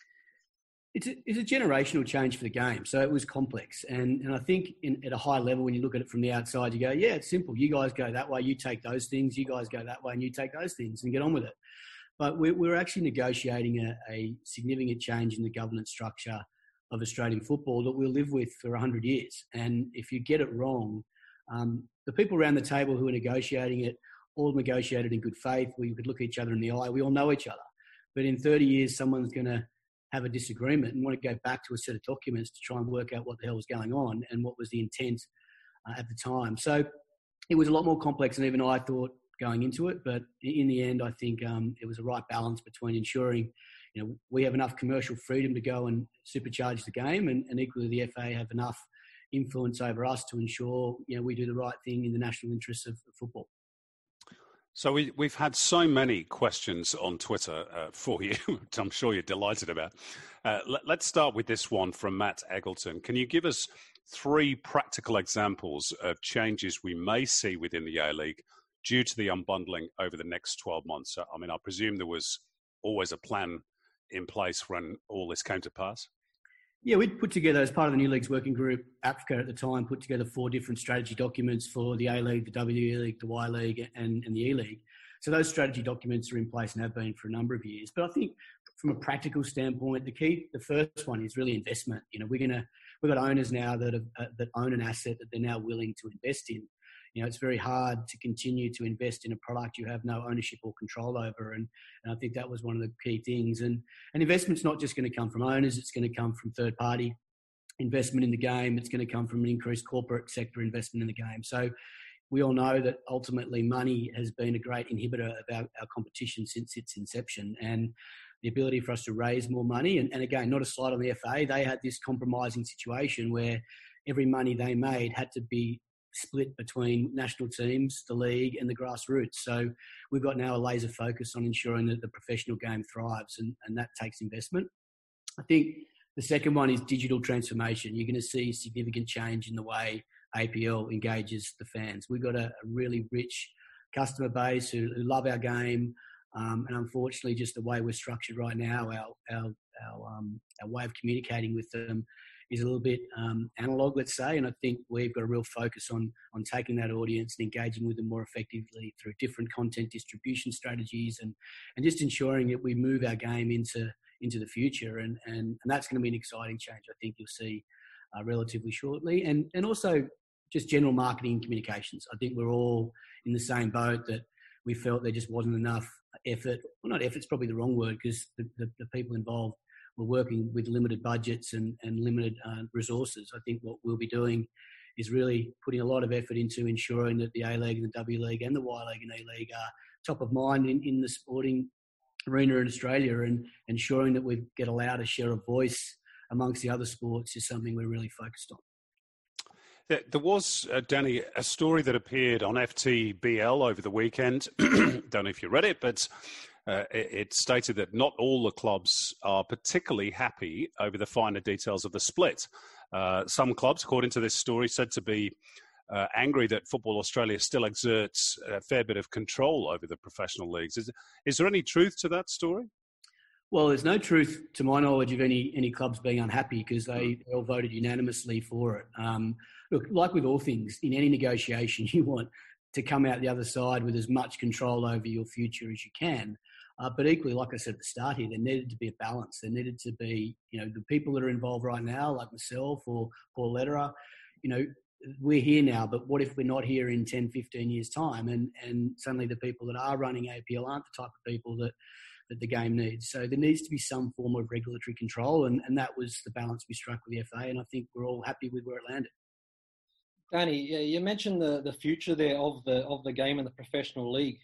It's a generational change for the game. So it was complex. And I think at a high level, when you look at it from the outside, you go, yeah, it's simple. You guys go that way, you take those things. You guys go that way and you take those things and get on with it. But we're actually negotiating a significant change in the governance structure of Australian football that we'll live with for 100 years. And if you get it wrong, the people around the table who are negotiating it all negotiated in good faith. We could look each other in the eye. We all know each other. But in 30 years, someone's going to have a disagreement and want to go back to a set of documents to try and work out what the hell was going on and what was the intent at the time. So it was a lot more complex than even I thought going into it. But in the end, I think it was a right balance between ensuring, we have enough commercial freedom to go and supercharge the game, and equally the FA have enough influence over us to ensure, we do the right thing in the national interests of football. So we've had so many questions on Twitter for you, which I'm sure you're delighted about. Let's start with this one from Matt Eggleton. Can you give us 3 practical examples of changes we may see within the A-League due to the unbundling over the next 12 months? I mean, I presume there was always a plan in place when all this came to pass. Yeah, we'd put together, as part of the New Leagues Working Group, Africa at the time, put together 4 different strategy documents for the A-League, the W League, the Y League and the E-League. So those strategy documents are in place and have been for a number of years. But I think from a practical standpoint, the first one is really investment. You know, we've got owners now that own an asset that they're now willing to invest in. You know, it's very hard to continue to invest in a product you have no ownership or control over. And I think that was one of the key things. And investment's not just going to come from owners, it's going to come from third party investment in the game. It's going to come from an increased corporate sector investment in the game. So we all know that ultimately money has been a great inhibitor of our competition since its inception. And the ability for us to raise more money. And again, not a slight on the FA, they had this compromising situation where every money they made had to be split between national teams, the league and the grassroots. So we've got now a laser focus on ensuring that the professional game thrives and that takes investment. I think the second one is digital transformation. You're going to see significant change in the way APL engages the fans. We've got a really rich customer base who love our game. And unfortunately, just the way we're structured right now, our way of communicating with them is a little bit analog, let's say. And I think we've got a real focus on taking that audience and engaging with them more effectively through different content distribution strategies and just ensuring that we move our game into the future. And that's going to be an exciting change I think you'll see relatively shortly. And also just general marketing and communications. I think we're all in the same boat that we felt there just wasn't enough effort. Well, not effort's probably the wrong word because the people involved were working with limited budgets and limited resources. I think what we'll be doing is really putting a lot of effort into ensuring that the A-League and the W League and the Y League and E-League are top of mind in the sporting arena in Australia, and ensuring that we get allowed to share a voice amongst the other sports is something we're really focused on. There was, Danny, a story that appeared on FTBL over the weekend. Don't know if you read it, but it stated that not all the clubs are particularly happy over the finer details of the split. Some clubs, according to this story, said to be angry that Football Australia still exerts a fair bit of control over the professional leagues. Is there any truth to that story? Well, there's no truth, to my knowledge, of any clubs being unhappy because they all voted unanimously for it. Look, like with all things, in any negotiation, you want to come out the other side with as much control over your future as you can. But equally, like I said at the start here, there needed to be a balance. There needed to be, the people that are involved right now, like myself or Paul Lederer, we're here now, but what if we're not here in 10, 15 years' time? And suddenly the people that are running APL aren't the type of people that the game needs. So there needs to be some form of regulatory control, and that was the balance we struck with the FA, and I think we're all happy with where it landed. Danny, you mentioned the future there of the game and the professional league.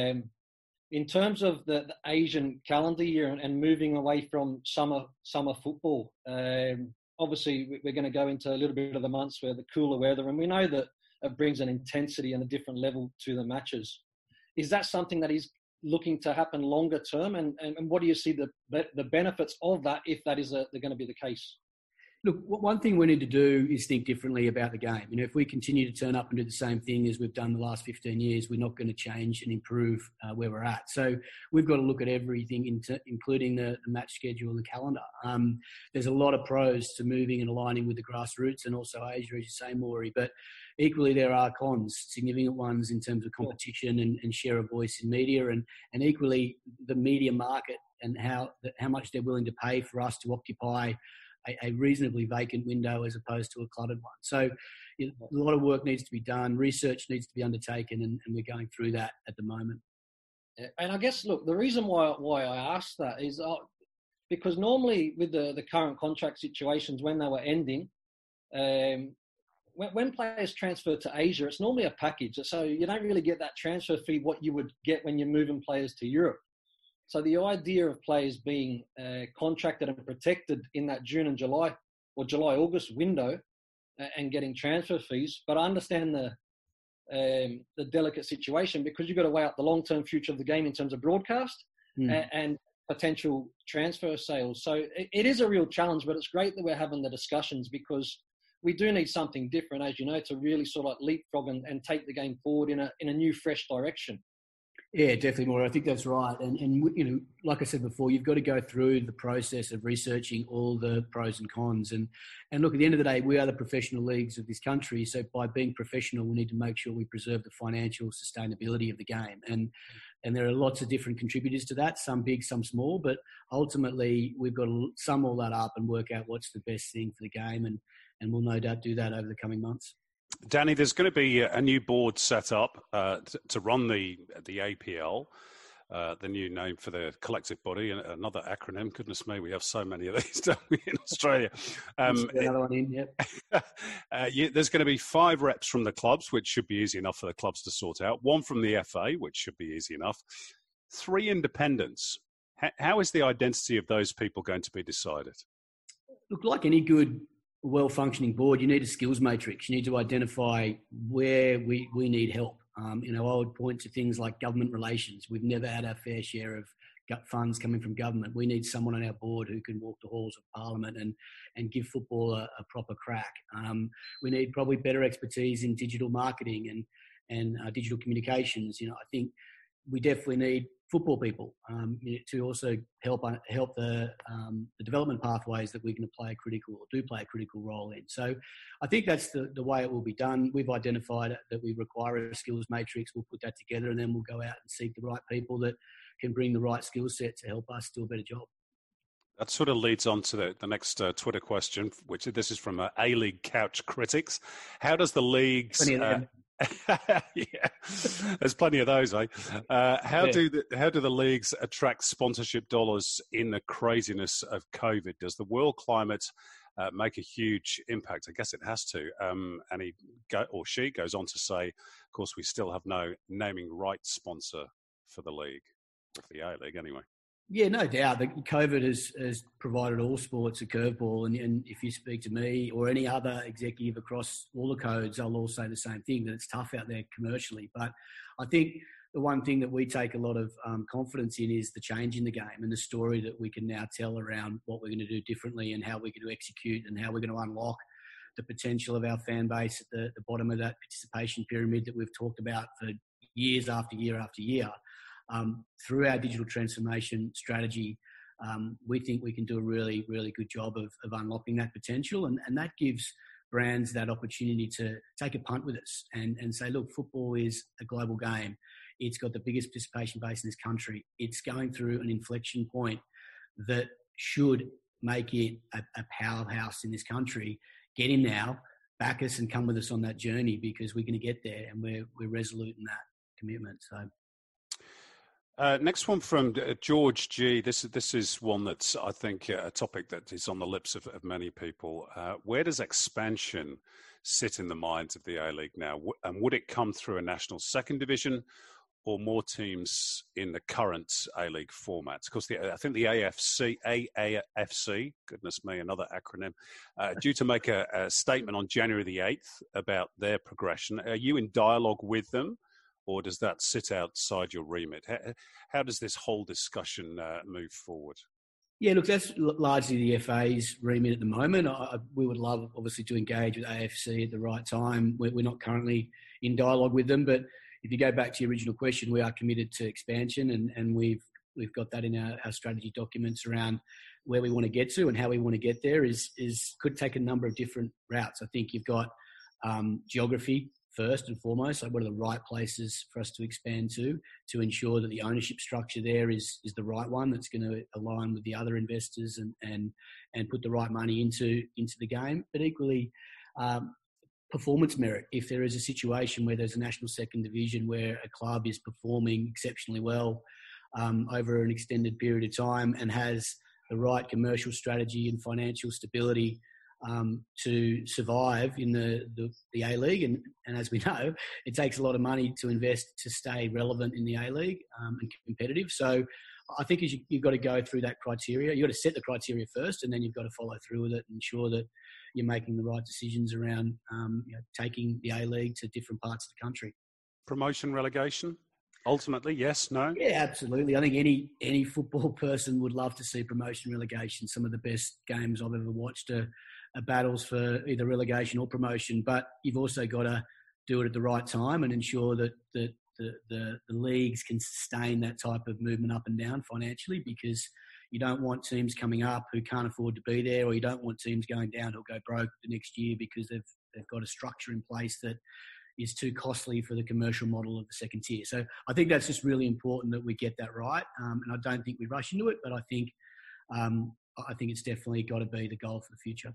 In terms of the Asian calendar year and moving away from summer football, obviously we're going to go into a little bit of the months where the cooler weather, and we know that it brings an intensity and a different level to the matches. Is that something that is looking to happen longer term, and what do you see the benefits of that if that is they're going to be the case? Look, one thing we need to do is think differently about the game. If we continue to turn up and do the same thing as we've done the last 15 years, we're not going to change and improve where we're at. So we've got to look at everything, including the match schedule and the calendar. There's a lot of pros to moving and aligning with the grassroots and also Asia, as you say, Maury. But equally, there are cons, significant ones in terms of competition and share of voice in media, and equally the media market and how much they're willing to pay for us to occupy a reasonably vacant window as opposed to a cluttered one. So a lot of work needs to be done. Research needs to be undertaken, and we're going through that at the moment. And I guess, look, the reason why I asked that is because normally with the current contract situations, when they were ending, when players transfer to Asia, it's normally a package. So you don't really get that transfer fee what you would get when you're moving players to Europe. So the idea of players being contracted and protected in that June and July or July-August window and getting transfer fees, but I understand the delicate situation, because you've got to weigh up the long-term future of the game in terms of broadcast and potential transfer sales. So it is a real challenge, but it's great that we're having the discussions, because we do need something different, as you know, to really sort of leapfrog and take the game forward in a new, fresh direction. Yeah, definitely, more. I think that's right. And you know, like I said before, you've got to go through the process of researching all the pros and cons. And look, at the end of the day, we are the professional leagues of this country. So by being professional, we need to make sure we preserve the financial sustainability of the game. And there are lots of different contributors to that, some big, some small. But ultimately, we've got to sum all that up and work out what's the best thing for the game. And we'll no doubt do that over the coming months. Danny, there's going to be a new board set up to run the APL, the new name for the collective body, and another acronym. Goodness me, we have so many of these, don't we, in Australia? Another one in, yep. There's going to be 5 reps from the clubs, which should be easy enough for the clubs to sort out. 1 from the FA, which should be easy enough. 3 independents. How is the identity of those people going to be decided? Look, like any good, well-functioning board, you need a skills matrix. You need to identify where we need help. You know, I would point to things like government relations. We've never had our fair share of funds coming from government. We need someone on our board who can walk the halls of Parliament and give football a proper crack. We need probably better expertise in digital marketing and digital communications. You know, I think we definitely need football people to also help the development pathways that we're going to play a critical role in. So I think that's the way it will be done. We've identified that we require a skills matrix. We'll put that together, and then we'll go out and seek the right people that can bring the right skill set to help us do a better job. That sort of leads on to the next Twitter question, which this is from A-League Couch Critics. How does the leagues... yeah, there's plenty of those, eh? How do the leagues attract sponsorship dollars in the craziness of COVID? Does the world climate make a huge impact? I guess it has to. And she goes on to say, of course, we still have no naming rights sponsor for the league, for the A-League anyway. Yeah, no doubt. COVID has provided all sports a curveball. And if you speak to me or any other executive across all the codes, they'll all say the same thing, that it's tough out there commercially. But I think the one thing that we take a lot of confidence in is the change in the game and the story that we can now tell around what we're going to do differently and how we're going to execute and how we're going to unlock the potential of our fan base at the bottom of that participation pyramid that we've talked about for years after year after year. Through our digital transformation strategy, we think we can do a really, really good job of unlocking that potential. And that gives brands that opportunity to take a punt with us and say, look, football is a global game. It's got the biggest participation base in this country. It's going through an inflection point that should make it a powerhouse in this country. Get in now, back us and come with us on that journey, because we're going to get there and we're resolute in that commitment. So. Next one from George G. This is one that's, I think, a topic that is on the lips of many people. Where does expansion sit in the minds of the A-League now? And would it come through a national second division or more teams in the current A-League format? Of course, I think the AAFC, goodness me, another acronym, due to make a statement on January the 8th about their progression. Are you in dialogue with them? Or does that sit outside your remit? How does this whole discussion move forward? Yeah, look, that's largely the FA's remit at the moment. We would love, obviously, to engage with AFC at the right time. We're not currently in dialogue with them, but if you go back to your original question, we are committed to expansion, and we've got that in our strategy documents around where we want to get to and how we want to get there. Could take a number of different routes. I think you've got geography. First and foremost, like what are the right places for us to expand to ensure that the ownership structure there is the right one that's going to align with the other investors and put the right money into the game. But equally, performance merit. If there is a situation where there's a national second division where a club is performing exceptionally well over an extended period of time and has the right commercial strategy and financial stability to survive in the A-League. And as we know, it takes a lot of money to invest to stay relevant in the A-League and competitive. So I think you've got to go through that criteria. You've got to set the criteria first, and then you've got to follow through with it and ensure that you're making the right decisions around taking the A-League to different parts of the country. promotion relegation? Ultimately, yes, no? Yeah, absolutely. I think any football person would love to see promotion relegation. Some of the best games I've ever watched are battles for either relegation or promotion. But you've also got to do it at the right time and ensure that the leagues can sustain that type of movement up and down financially, because you don't want teams coming up who can't afford to be there, or you don't want teams going down who'll go broke the next year because they've got a structure in place that is too costly for the commercial model of the second tier. So I think that's just really important that we get that right. And I don't think we rush into it, but I think it's definitely got to be the goal for the future.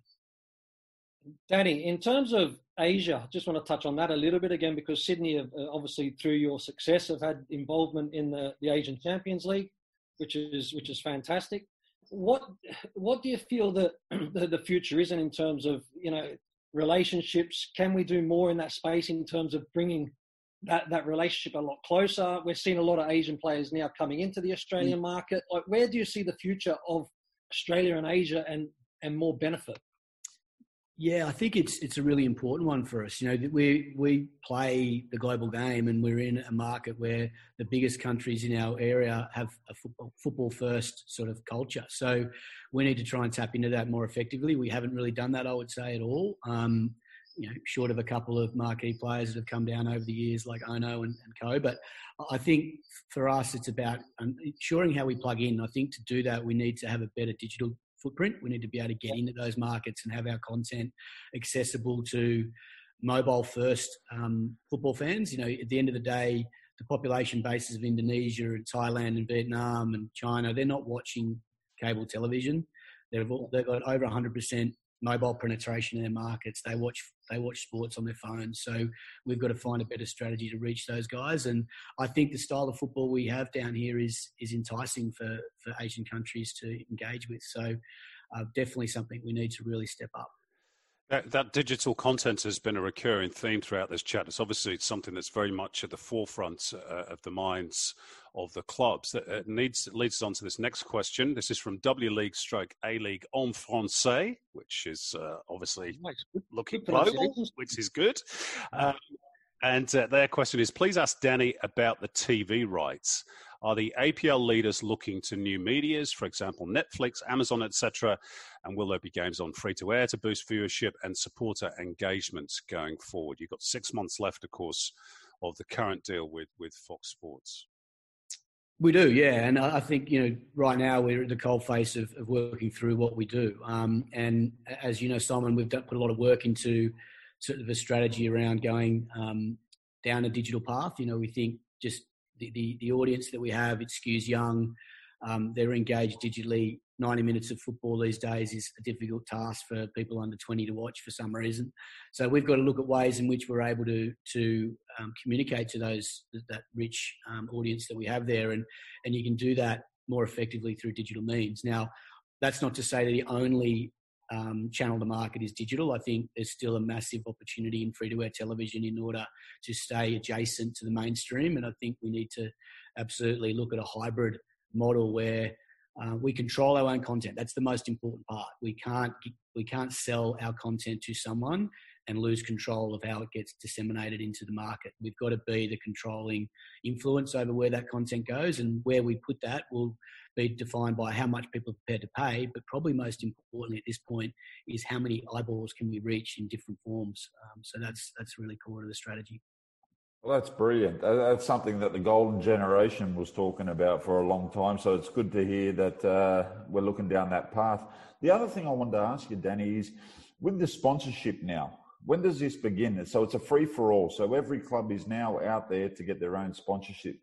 Danny, in terms of Asia, I just want to touch on that a little bit again, because Sydney, have, obviously through your success, have had involvement in the Asian Champions League, which is fantastic. What do you feel that the future is in terms of, relationships? Can we do more in that space in terms of bringing that relationship a lot closer? We're seeing a lot of Asian players now coming into the Australian market. Like, where do you see the future of Australia and Asia and more benefit? Yeah, I think it's a really important one for us. We play the global game, and we're in a market where the biggest countries in our area have a football first sort of culture. So we need to try and tap into that more effectively. We haven't really done that, I would say, at all. Short of a couple of marquee players that have come down over the years, like Ono and co. But I think for us, it's about ensuring how we plug in. I think to do that, we need to have a better digital footprint. We need to be able to get into those markets and have our content accessible to mobile first football fans. At the end of the day, the population bases of Indonesia and Thailand and Vietnam and China, they're not watching cable television. They've got over 100% mobile penetration in their markets. They watch sports on their phones. So we've got to find a better strategy to reach those guys. And I think the style of football we have down here is enticing for Asian countries to engage with. So definitely something we need to really step up. That digital content has been a recurring theme throughout this chat. It's something that's very much at the forefront of the minds of the clubs. That leads us on to this next question. This is from W League / A League en français, which is obviously looking global, which is good. And their question is, please ask Danny about the TV rights. Are the APL leaders looking to new medias, for example, Netflix, Amazon, etc.? And will there be games on free-to-air to boost viewership and supporter engagement going forward? You've got 6 months left, of course, of the current deal with Fox Sports. We do, yeah. And I think, right now we're at the coalface of working through what we do. And as you know, Simon, we've put a lot of work into sort of a strategy around going down a digital path. We think just the audience that we have, it skews young. They're engaged digitally. 90 minutes of football these days is a difficult task for people under 20 to watch for some reason. So we've got to look at ways in which we're able to communicate to that rich audience that we have there. And you can do that more effectively through digital means. Now, that's not to say that the only channel to market is digital. I think there's still a massive opportunity in free-to-air television in order to stay adjacent to the mainstream. And I think we need to absolutely look at a hybrid model where we control our own content. That's the most important part. We can't sell our content to someone and lose control of how it gets disseminated into the market. We've got to be the controlling influence over where that content goes, and where we put that will be defined by how much people are prepared to pay, but probably most importantly at this point is how many eyeballs can we reach in different forms. So that's really core to the strategy. Well, that's brilliant. That's something that the Golden Generation was talking about for a long time. So it's good to hear that we're looking down that path. The other thing I wanted to ask you, Danny, is with the sponsorship now, when does this begin? So it's a free-for-all. So every club is now out there to get their own sponsorship.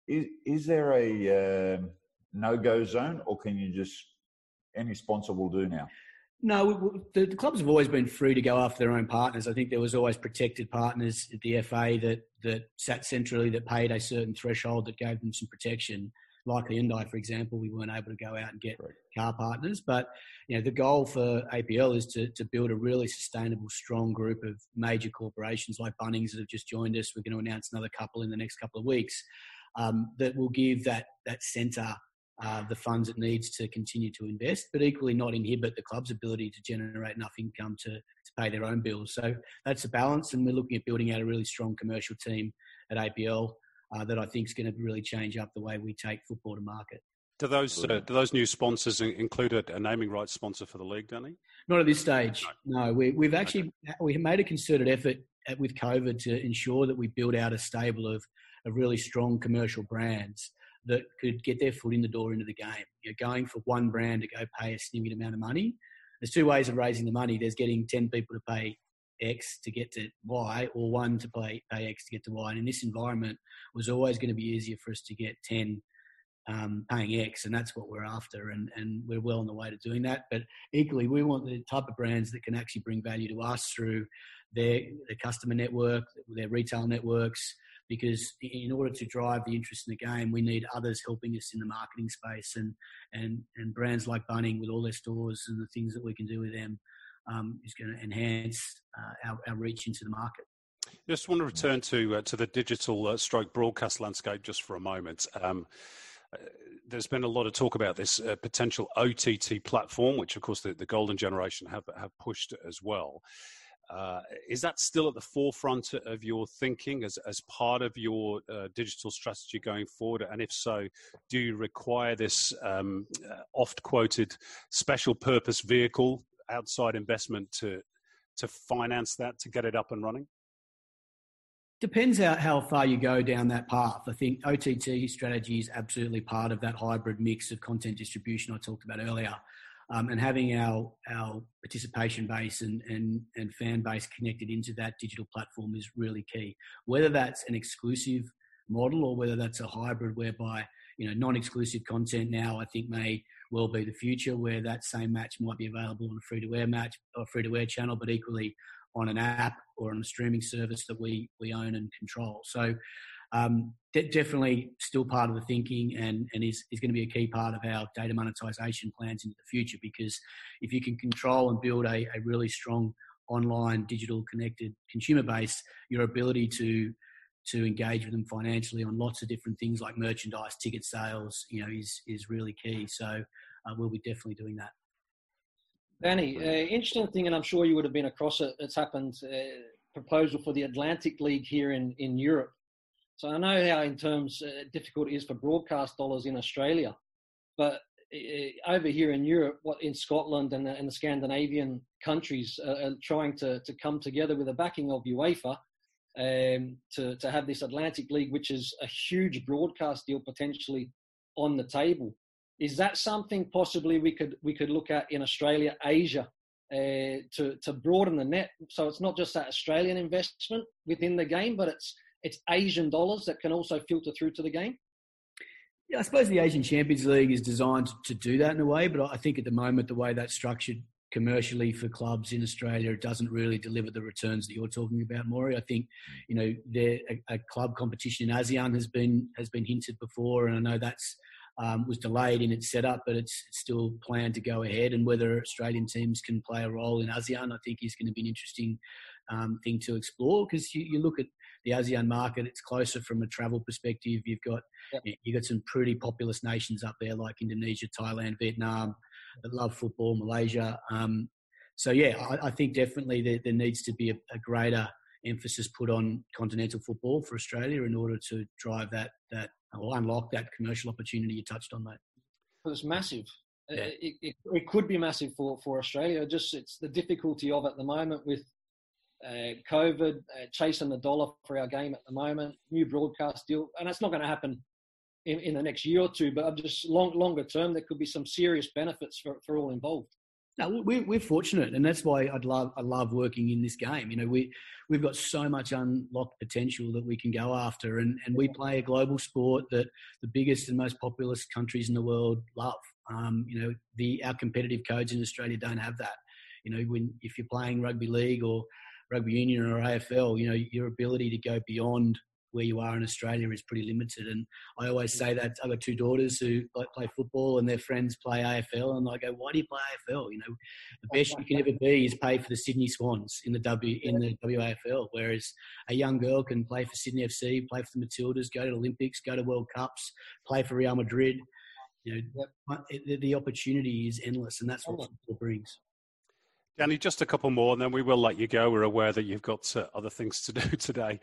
Is there a no-go zone, or can you just, any sponsor will do now? No, the clubs have always been free to go after their own partners. I think there was always protected partners at the FA that sat centrally, that paid a certain threshold that gave them some protection. Like Hyundai, for example, we weren't able to go out and get car partners. But the goal for APL is to build a really sustainable, strong group of major corporations like Bunnings that have just joined us. We're going to announce another couple in the next couple of weeks that will give that centre the funds it needs to continue to invest, but equally not inhibit the club's ability to generate enough income to pay their own bills. So that's a balance, and we're looking at building out a really strong commercial team at APL that I think is going to really change up the way we take football to market. Do those new sponsors include a naming rights sponsor for the league, Danny? Not at this stage. No, we've actually we made a concerted effort with COVID to ensure that we build out a stable of really strong commercial brands that could get their foot in the door into the game. Going for one brand to go pay a significant amount of money. There's two ways of raising the money. There's getting 10 people to pay X to get to Y, or one to pay X to get to Y. And in this environment, it was always going to be easier for us to get 10 paying X, and that's what we're after, and we're well on the way to doing that. But equally, we want the type of brands that can actually bring value to us through their customer network, their retail networks, because in order to drive the interest in the game, we need others helping us in the marketing space, and brands like Bunnings with all their stores and the things that we can do with them is going to enhance our reach into the market. Just want to return to the digital stroke broadcast landscape just for a moment. There's been a lot of talk about this potential OTT platform, which of course the golden generation have pushed as well. Is that still at the forefront of your thinking as part of your digital strategy going forward? And if so, do you require this oft quoted special purpose vehicle, outside investment to finance that, to get it up and running? Depends how far you go down that path. I think OTT strategy is absolutely part of that hybrid mix of content distribution I talked about earlier. And having our participation base and fan base connected into that digital platform is really key. Whether that's an exclusive model or whether that's a hybrid whereby, non-exclusive content now I think may well be the future, where that same match might be available on a free-to-air match or free-to-air channel, but equally on an app or on a streaming service that we own and control. So definitely still part of the thinking and is going to be a key part of our data monetization plans into the future, because if you can control and build a really strong online digital connected consumer base, your ability to engage with them financially on lots of different things like merchandise, ticket sales, is really key. So we'll be definitely doing that. Danny, interesting thing, and I'm sure you would have been across it. It's happened. Proposal for the Atlantic League here in Europe. So I know how in terms difficult it is for broadcast dollars in Australia, but over here in Europe, in Scotland and the Scandinavian countries are trying to come together with the backing of UEFA to have this Atlantic League, which is a huge broadcast deal potentially on the table. Is that something possibly we could look at in Australia, Asia, to broaden the net? So it's not just that Australian investment within the game, but it's Asian dollars that can also filter through to the game? Yeah, I suppose the Asian Champions League is designed to do that in a way, but I think at the moment the way that's structured commercially for clubs in Australia, it doesn't really deliver the returns that you're talking about, Maury. I think, a club competition in ASEAN has been hinted before, and I know that's was delayed in its setup, but it's still planned to go ahead. And whether Australian teams can play a role in ASEAN, I think is going to be an interesting thing to explore, because you look at the ASEAN market, it's closer from a travel perspective. You've got some pretty populous nations up there like Indonesia, Thailand, Vietnam that love football, Malaysia. I think definitely there needs to be a greater emphasis put on continental football for Australia in order to drive that or unlock that commercial opportunity you touched on, mate. It's massive. Yeah. It could be massive for Australia. Just it's the difficulty of at the moment with COVID, chasing the dollar for our game at the moment, new broadcast deal, and that's not going to happen in the next year or two, but just longer term, there could be some serious benefits for all involved. No, we're fortunate, and that's why I love working in this game. We've got so much unlocked potential that we can go after, and we play a global sport that the biggest and most populous countries in the world love. Our competitive codes in Australia don't have that. If you're playing rugby league or rugby union or AFL, your ability to go beyond where you are in Australia is pretty limited. And I always say that I've got two daughters who play football and their friends play AFL, and I go, why do you play AFL? The best you can ever be is pay for the Sydney Swans in the WAFL, whereas a young girl can play for Sydney FC, play for the Matildas, go to Olympics, go to World Cups, play for Real Madrid. The opportunity is endless, and that's what football brings. Danny, just a couple more, and then we will let you go. We're aware that you've got other things to do today.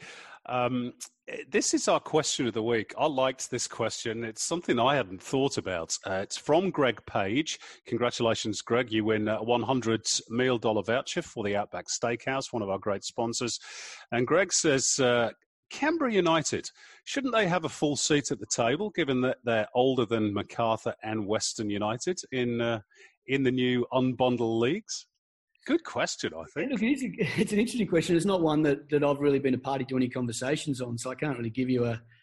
This is our question of the week. I liked this question. It's something I hadn't thought about. It's from Greg Page. Congratulations, Greg. You win a $100 meal voucher for the Outback Steakhouse, one of our great sponsors. And Greg says, Canberra United, shouldn't they have a full seat at the table, given that they're older than MacArthur and Western United in the new unbundled leagues? Good question, I think. Look, it's an interesting question. It's not one that I've really been a party to any conversations on, so I can't really give you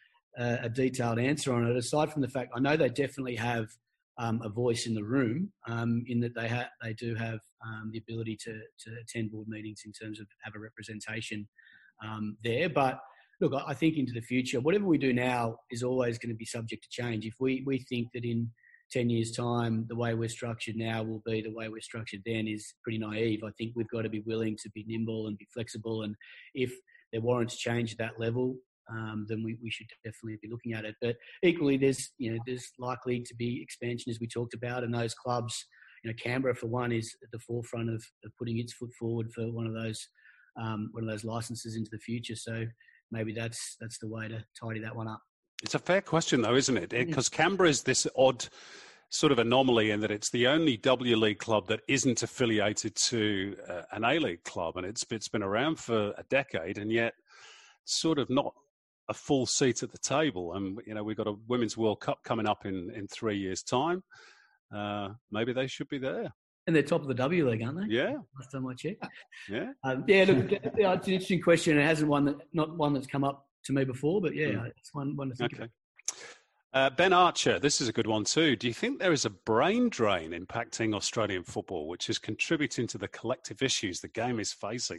a detailed answer on it, aside from the fact I know they definitely have a voice in the room, in that they do have the ability to attend board meetings in terms of have a representation there. But look, I think into the future, whatever we do now is always going to be subject to change. If we think that in 10 years' time, the way we're structured now will be the way we're structured then is pretty naive. I think we've got to be willing to be nimble and be flexible. And if there warrants change at that level, then we should definitely be looking at it. But equally, there's likely to be expansion, as we talked about, and those clubs, Canberra for one is at the forefront of putting its foot forward for one of those licenses into the future. So maybe that's the way to tidy that one up. It's a fair question, though, isn't it? Because Canberra is this odd sort of anomaly in that it's the only W League club that isn't affiliated to an A League club, and it's been around for a decade, and yet sort of not a full seat at the table. And we've got a Women's World Cup coming up in 3 years' time. Maybe they should be there. And they're top of the W League, aren't they? Yeah. Last time I checked. Yeah. Look, it's an interesting question. It hasn't not one that's come up to me before, but it's one to think about. Ben Archer, this is a good one too. Do you think there is a brain drain impacting Australian football, which is contributing to the collective issues the game is facing?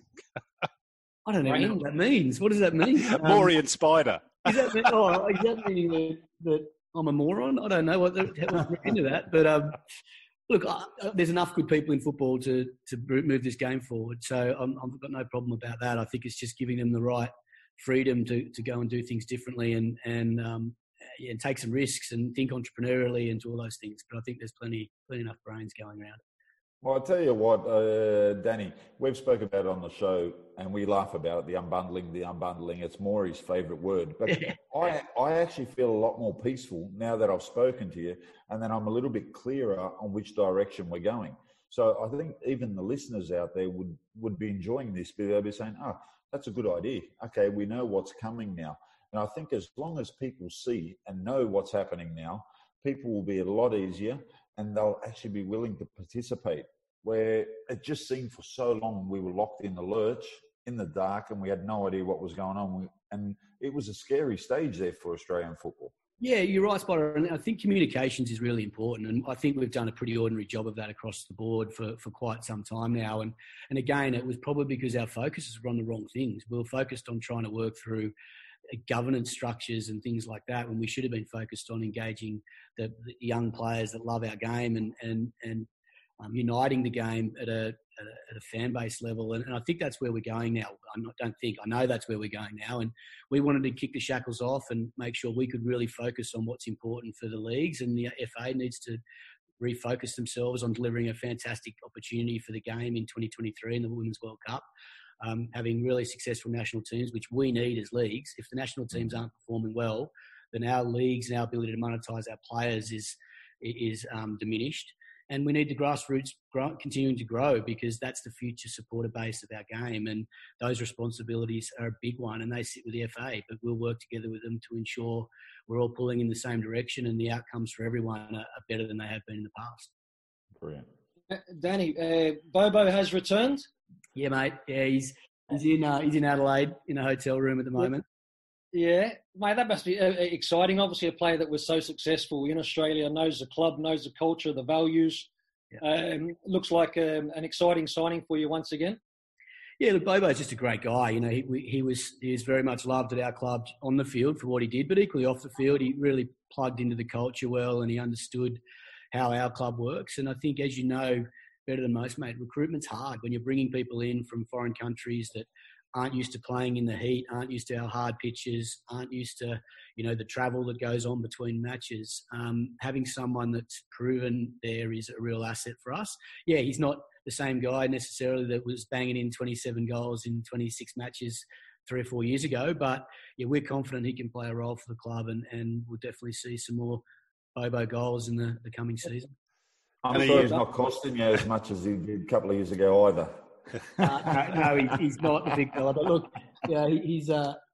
I don't even know what that means. What does that mean? Maury and Spider. Is that meaning that I'm a moron? I don't know what into that, but look, there's enough good people in football to move this game forward. So I've got no problem about that. I think it's just giving them the right freedom to go and do things differently and take some risks and think entrepreneurially and do all those things. But I think there's plenty enough brains going around. Well, I'll tell you what, Danny, we've spoken about it on the show and we laugh about it, the unbundling. It's Maury's favourite word. But I actually feel a lot more peaceful now that I've spoken to you and then I'm a little bit clearer on which direction we're going. So I think even the listeners out there would be enjoying this, but they'll be saying, that's a good idea. Okay, we know what's coming now. And I think as long as people see and know what's happening now, people will be a lot easier and they'll actually be willing to participate. Where it just seemed for so long we were locked in the lurch, in the dark, and we had no idea what was going on. And it was a scary stage there for Australian football. Yeah, you're right, Spider. And I think communications is really important. And I think we've done a pretty ordinary job of that across the board for quite some time now. And again, it was probably because our focuses were on the wrong things. We were focused on trying to work through governance structures and things like that when we should have been focused on engaging the young players that love our game and uniting the game at a fan base level. And I think that's where we're going now. I know that's where we're going now. And we wanted to kick the shackles off and make sure we could really focus on what's important for the leagues. And the FA needs to refocus themselves on delivering a fantastic opportunity for the game in 2023 in the Women's World Cup. Having really successful national teams, which we need as leagues. If the national teams aren't performing well, then our leagues and our ability to monetize our players is diminished. And we need the grassroots continuing to grow because that's the future supporter base of our game. And those responsibilities are a big one and they sit with the FA, but we'll work together with them to ensure we're all pulling in the same direction and the outcomes for everyone are better than they have been in the past. Brilliant. Danny, Bobo has returned. Yeah, mate. Yeah, he's in Adelaide in a hotel room at the moment. Yeah, mate, that must be exciting. Obviously, a player that was so successful in Australia, knows the club, knows the culture, the values. Yeah. Looks like an exciting signing for you once again. Yeah, look, Bobo's just a great guy. He was very much loved at our club on the field for what he did, but equally off the field, he really plugged into the culture well and he understood how our club works. And I think, as you know, better than most, mate, recruitment's hard when you're bringing people in from foreign countries that aren't used to playing in the heat, aren't used to our hard pitches, aren't used to, the travel that goes on between matches. Having someone that's proven there is a real asset for us. Yeah, he's not the same guy necessarily that was banging in 27 goals in 26 matches 3 or 4 years ago. But yeah, we're confident he can play a role for the club, and we'll definitely see some more Bobo goals in the coming season. I'm sure he's not costing you as much as he did a couple of years ago either. No, he's not a big fella. But look, yeah, he's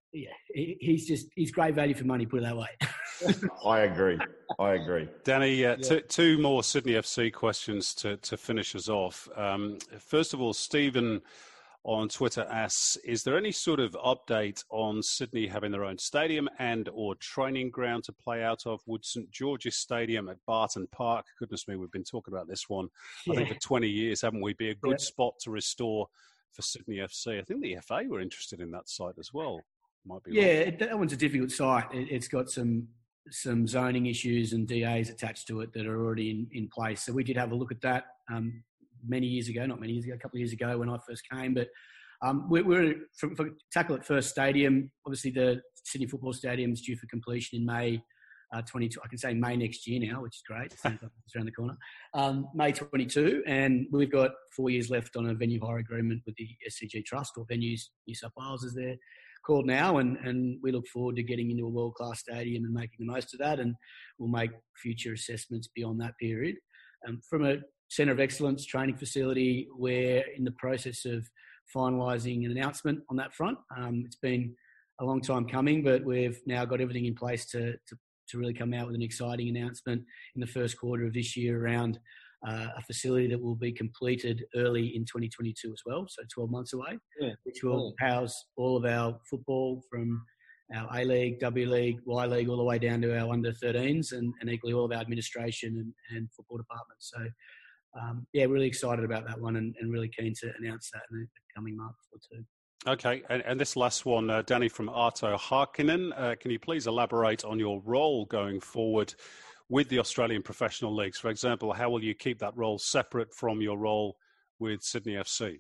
great value for money, put it that way. I agree. Danny, two more Sydney FC questions to finish us off. First of all, Stephen on Twitter asks, is there any sort of update on Sydney having their own stadium and or training ground to play out of? Would St George's Stadium at Barton Park, goodness me, we've been talking about this one, I think for 20 years, haven't we, be a good spot to restore for Sydney FC? I think the FA were interested in that site as well. Might be right. That one's a difficult site. It's got some zoning issues and DAs attached to it that are already in place. So we did have a look at that a couple of years ago when I first came. But we're for tackle at First Stadium. Obviously, the Sydney Football Stadium is due for completion in May 22. I can say May next year now, which is great. It's around the corner. May 22, and we've got 4 years left on a venue hire agreement with the SCG Trust, or Venues New South Wales as they're called now, and we look forward to getting into a world-class stadium and making the most of that, and we'll make future assessments beyond that period. From a Centre of Excellence training facility, we're in the process of finalising an announcement on that front. It's been a long time coming, but we've now got everything in place to really come out with an exciting announcement in the first quarter of this year around a facility that will be completed early in 2022 as well, so 12 months away, which will house all of our football from our A-League, W-League, Y-League, all the way down to our under-13s and equally all of our administration and football departments. So, really excited about that one and really keen to announce that in the coming month or two. Okay, and this last one, Danny from Arto Harkinen, can you please elaborate on your role going forward with the Australian professional leagues? For example, how will you keep that role separate from your role with Sydney FC?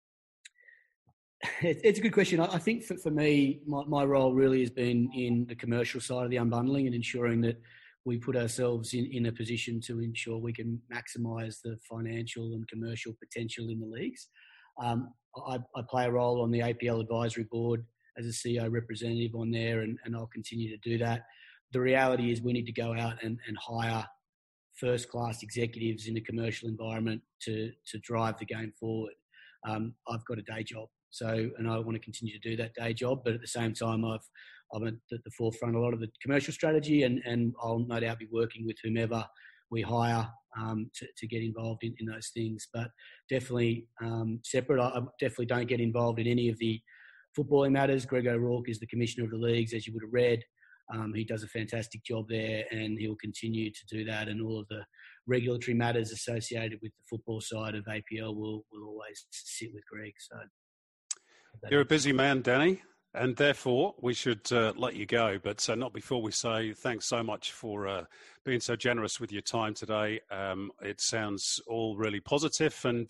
It's a good question. I think for me, my role really has been in the commercial side of the unbundling and ensuring that we put ourselves in a position to ensure we can maximise the financial and commercial potential in the leagues. I play a role on the APL advisory board as a CEO representative on there, and I'll continue to do that. The reality is we need to go out and hire first-class executives in a commercial environment to drive the game forward. I've got a day job, and I want to continue to do that day job, but at the same time, I'm at the forefront of a lot of the commercial strategy, and I'll no doubt be working with whomever we hire to get involved in those things. But definitely separate. I definitely don't get involved in any of the footballing matters. Greg O'Rourke is the commissioner of the leagues, as you would have read. He does a fantastic job there, and he'll continue to do that. And all of the regulatory matters associated with the football side of APL will always sit with Greg. So you're a busy man, Danny, and therefore we should let you go. But not before we say thanks so much for being so generous with your time today. It sounds all really positive, and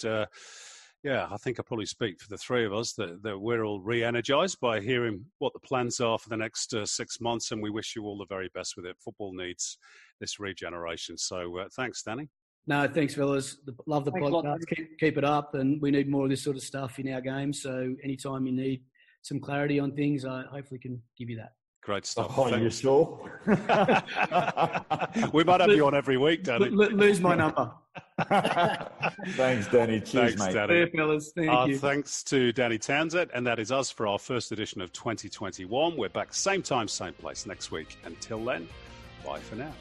I think I probably speak for the three of us that we're all re-energised by hearing what the plans are for the next 6 months, and we wish you all the very best with it. Football needs this regeneration. So thanks, Danny. No, thanks, fellas. Love the podcast. Keep it up, and we need more of this sort of stuff in our game. So anytime you need some clarity on things, I hopefully can give you that. Great stuff. Oh, you sure? We might have you on every week, Danny. Lose my number. Thanks, Danny. Cheers, mate. Danny. Yeah, fellas. Thank you. Thanks to Danny Townsend, and that is us for our first edition of 2021. We're back same time, same place next week. Until then, bye for now.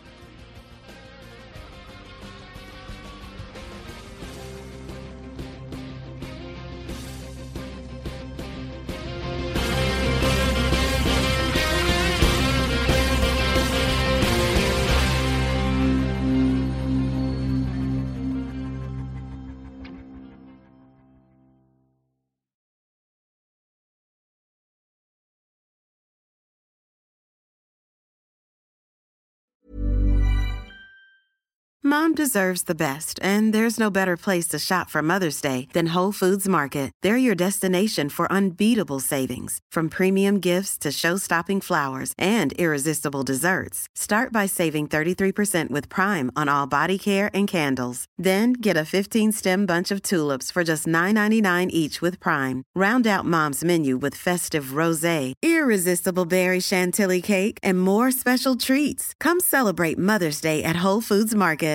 Mom deserves the best, and there's no better place to shop for Mother's Day than Whole Foods Market. They're your destination for unbeatable savings, from premium gifts to show-stopping flowers and irresistible desserts. Start by saving 33% with Prime on all body care and candles. Then get a 15-stem bunch of tulips for just $9.99 each with Prime. Round out Mom's menu with festive rosé, irresistible berry chantilly cake, and more special treats. Come celebrate Mother's Day at Whole Foods Market.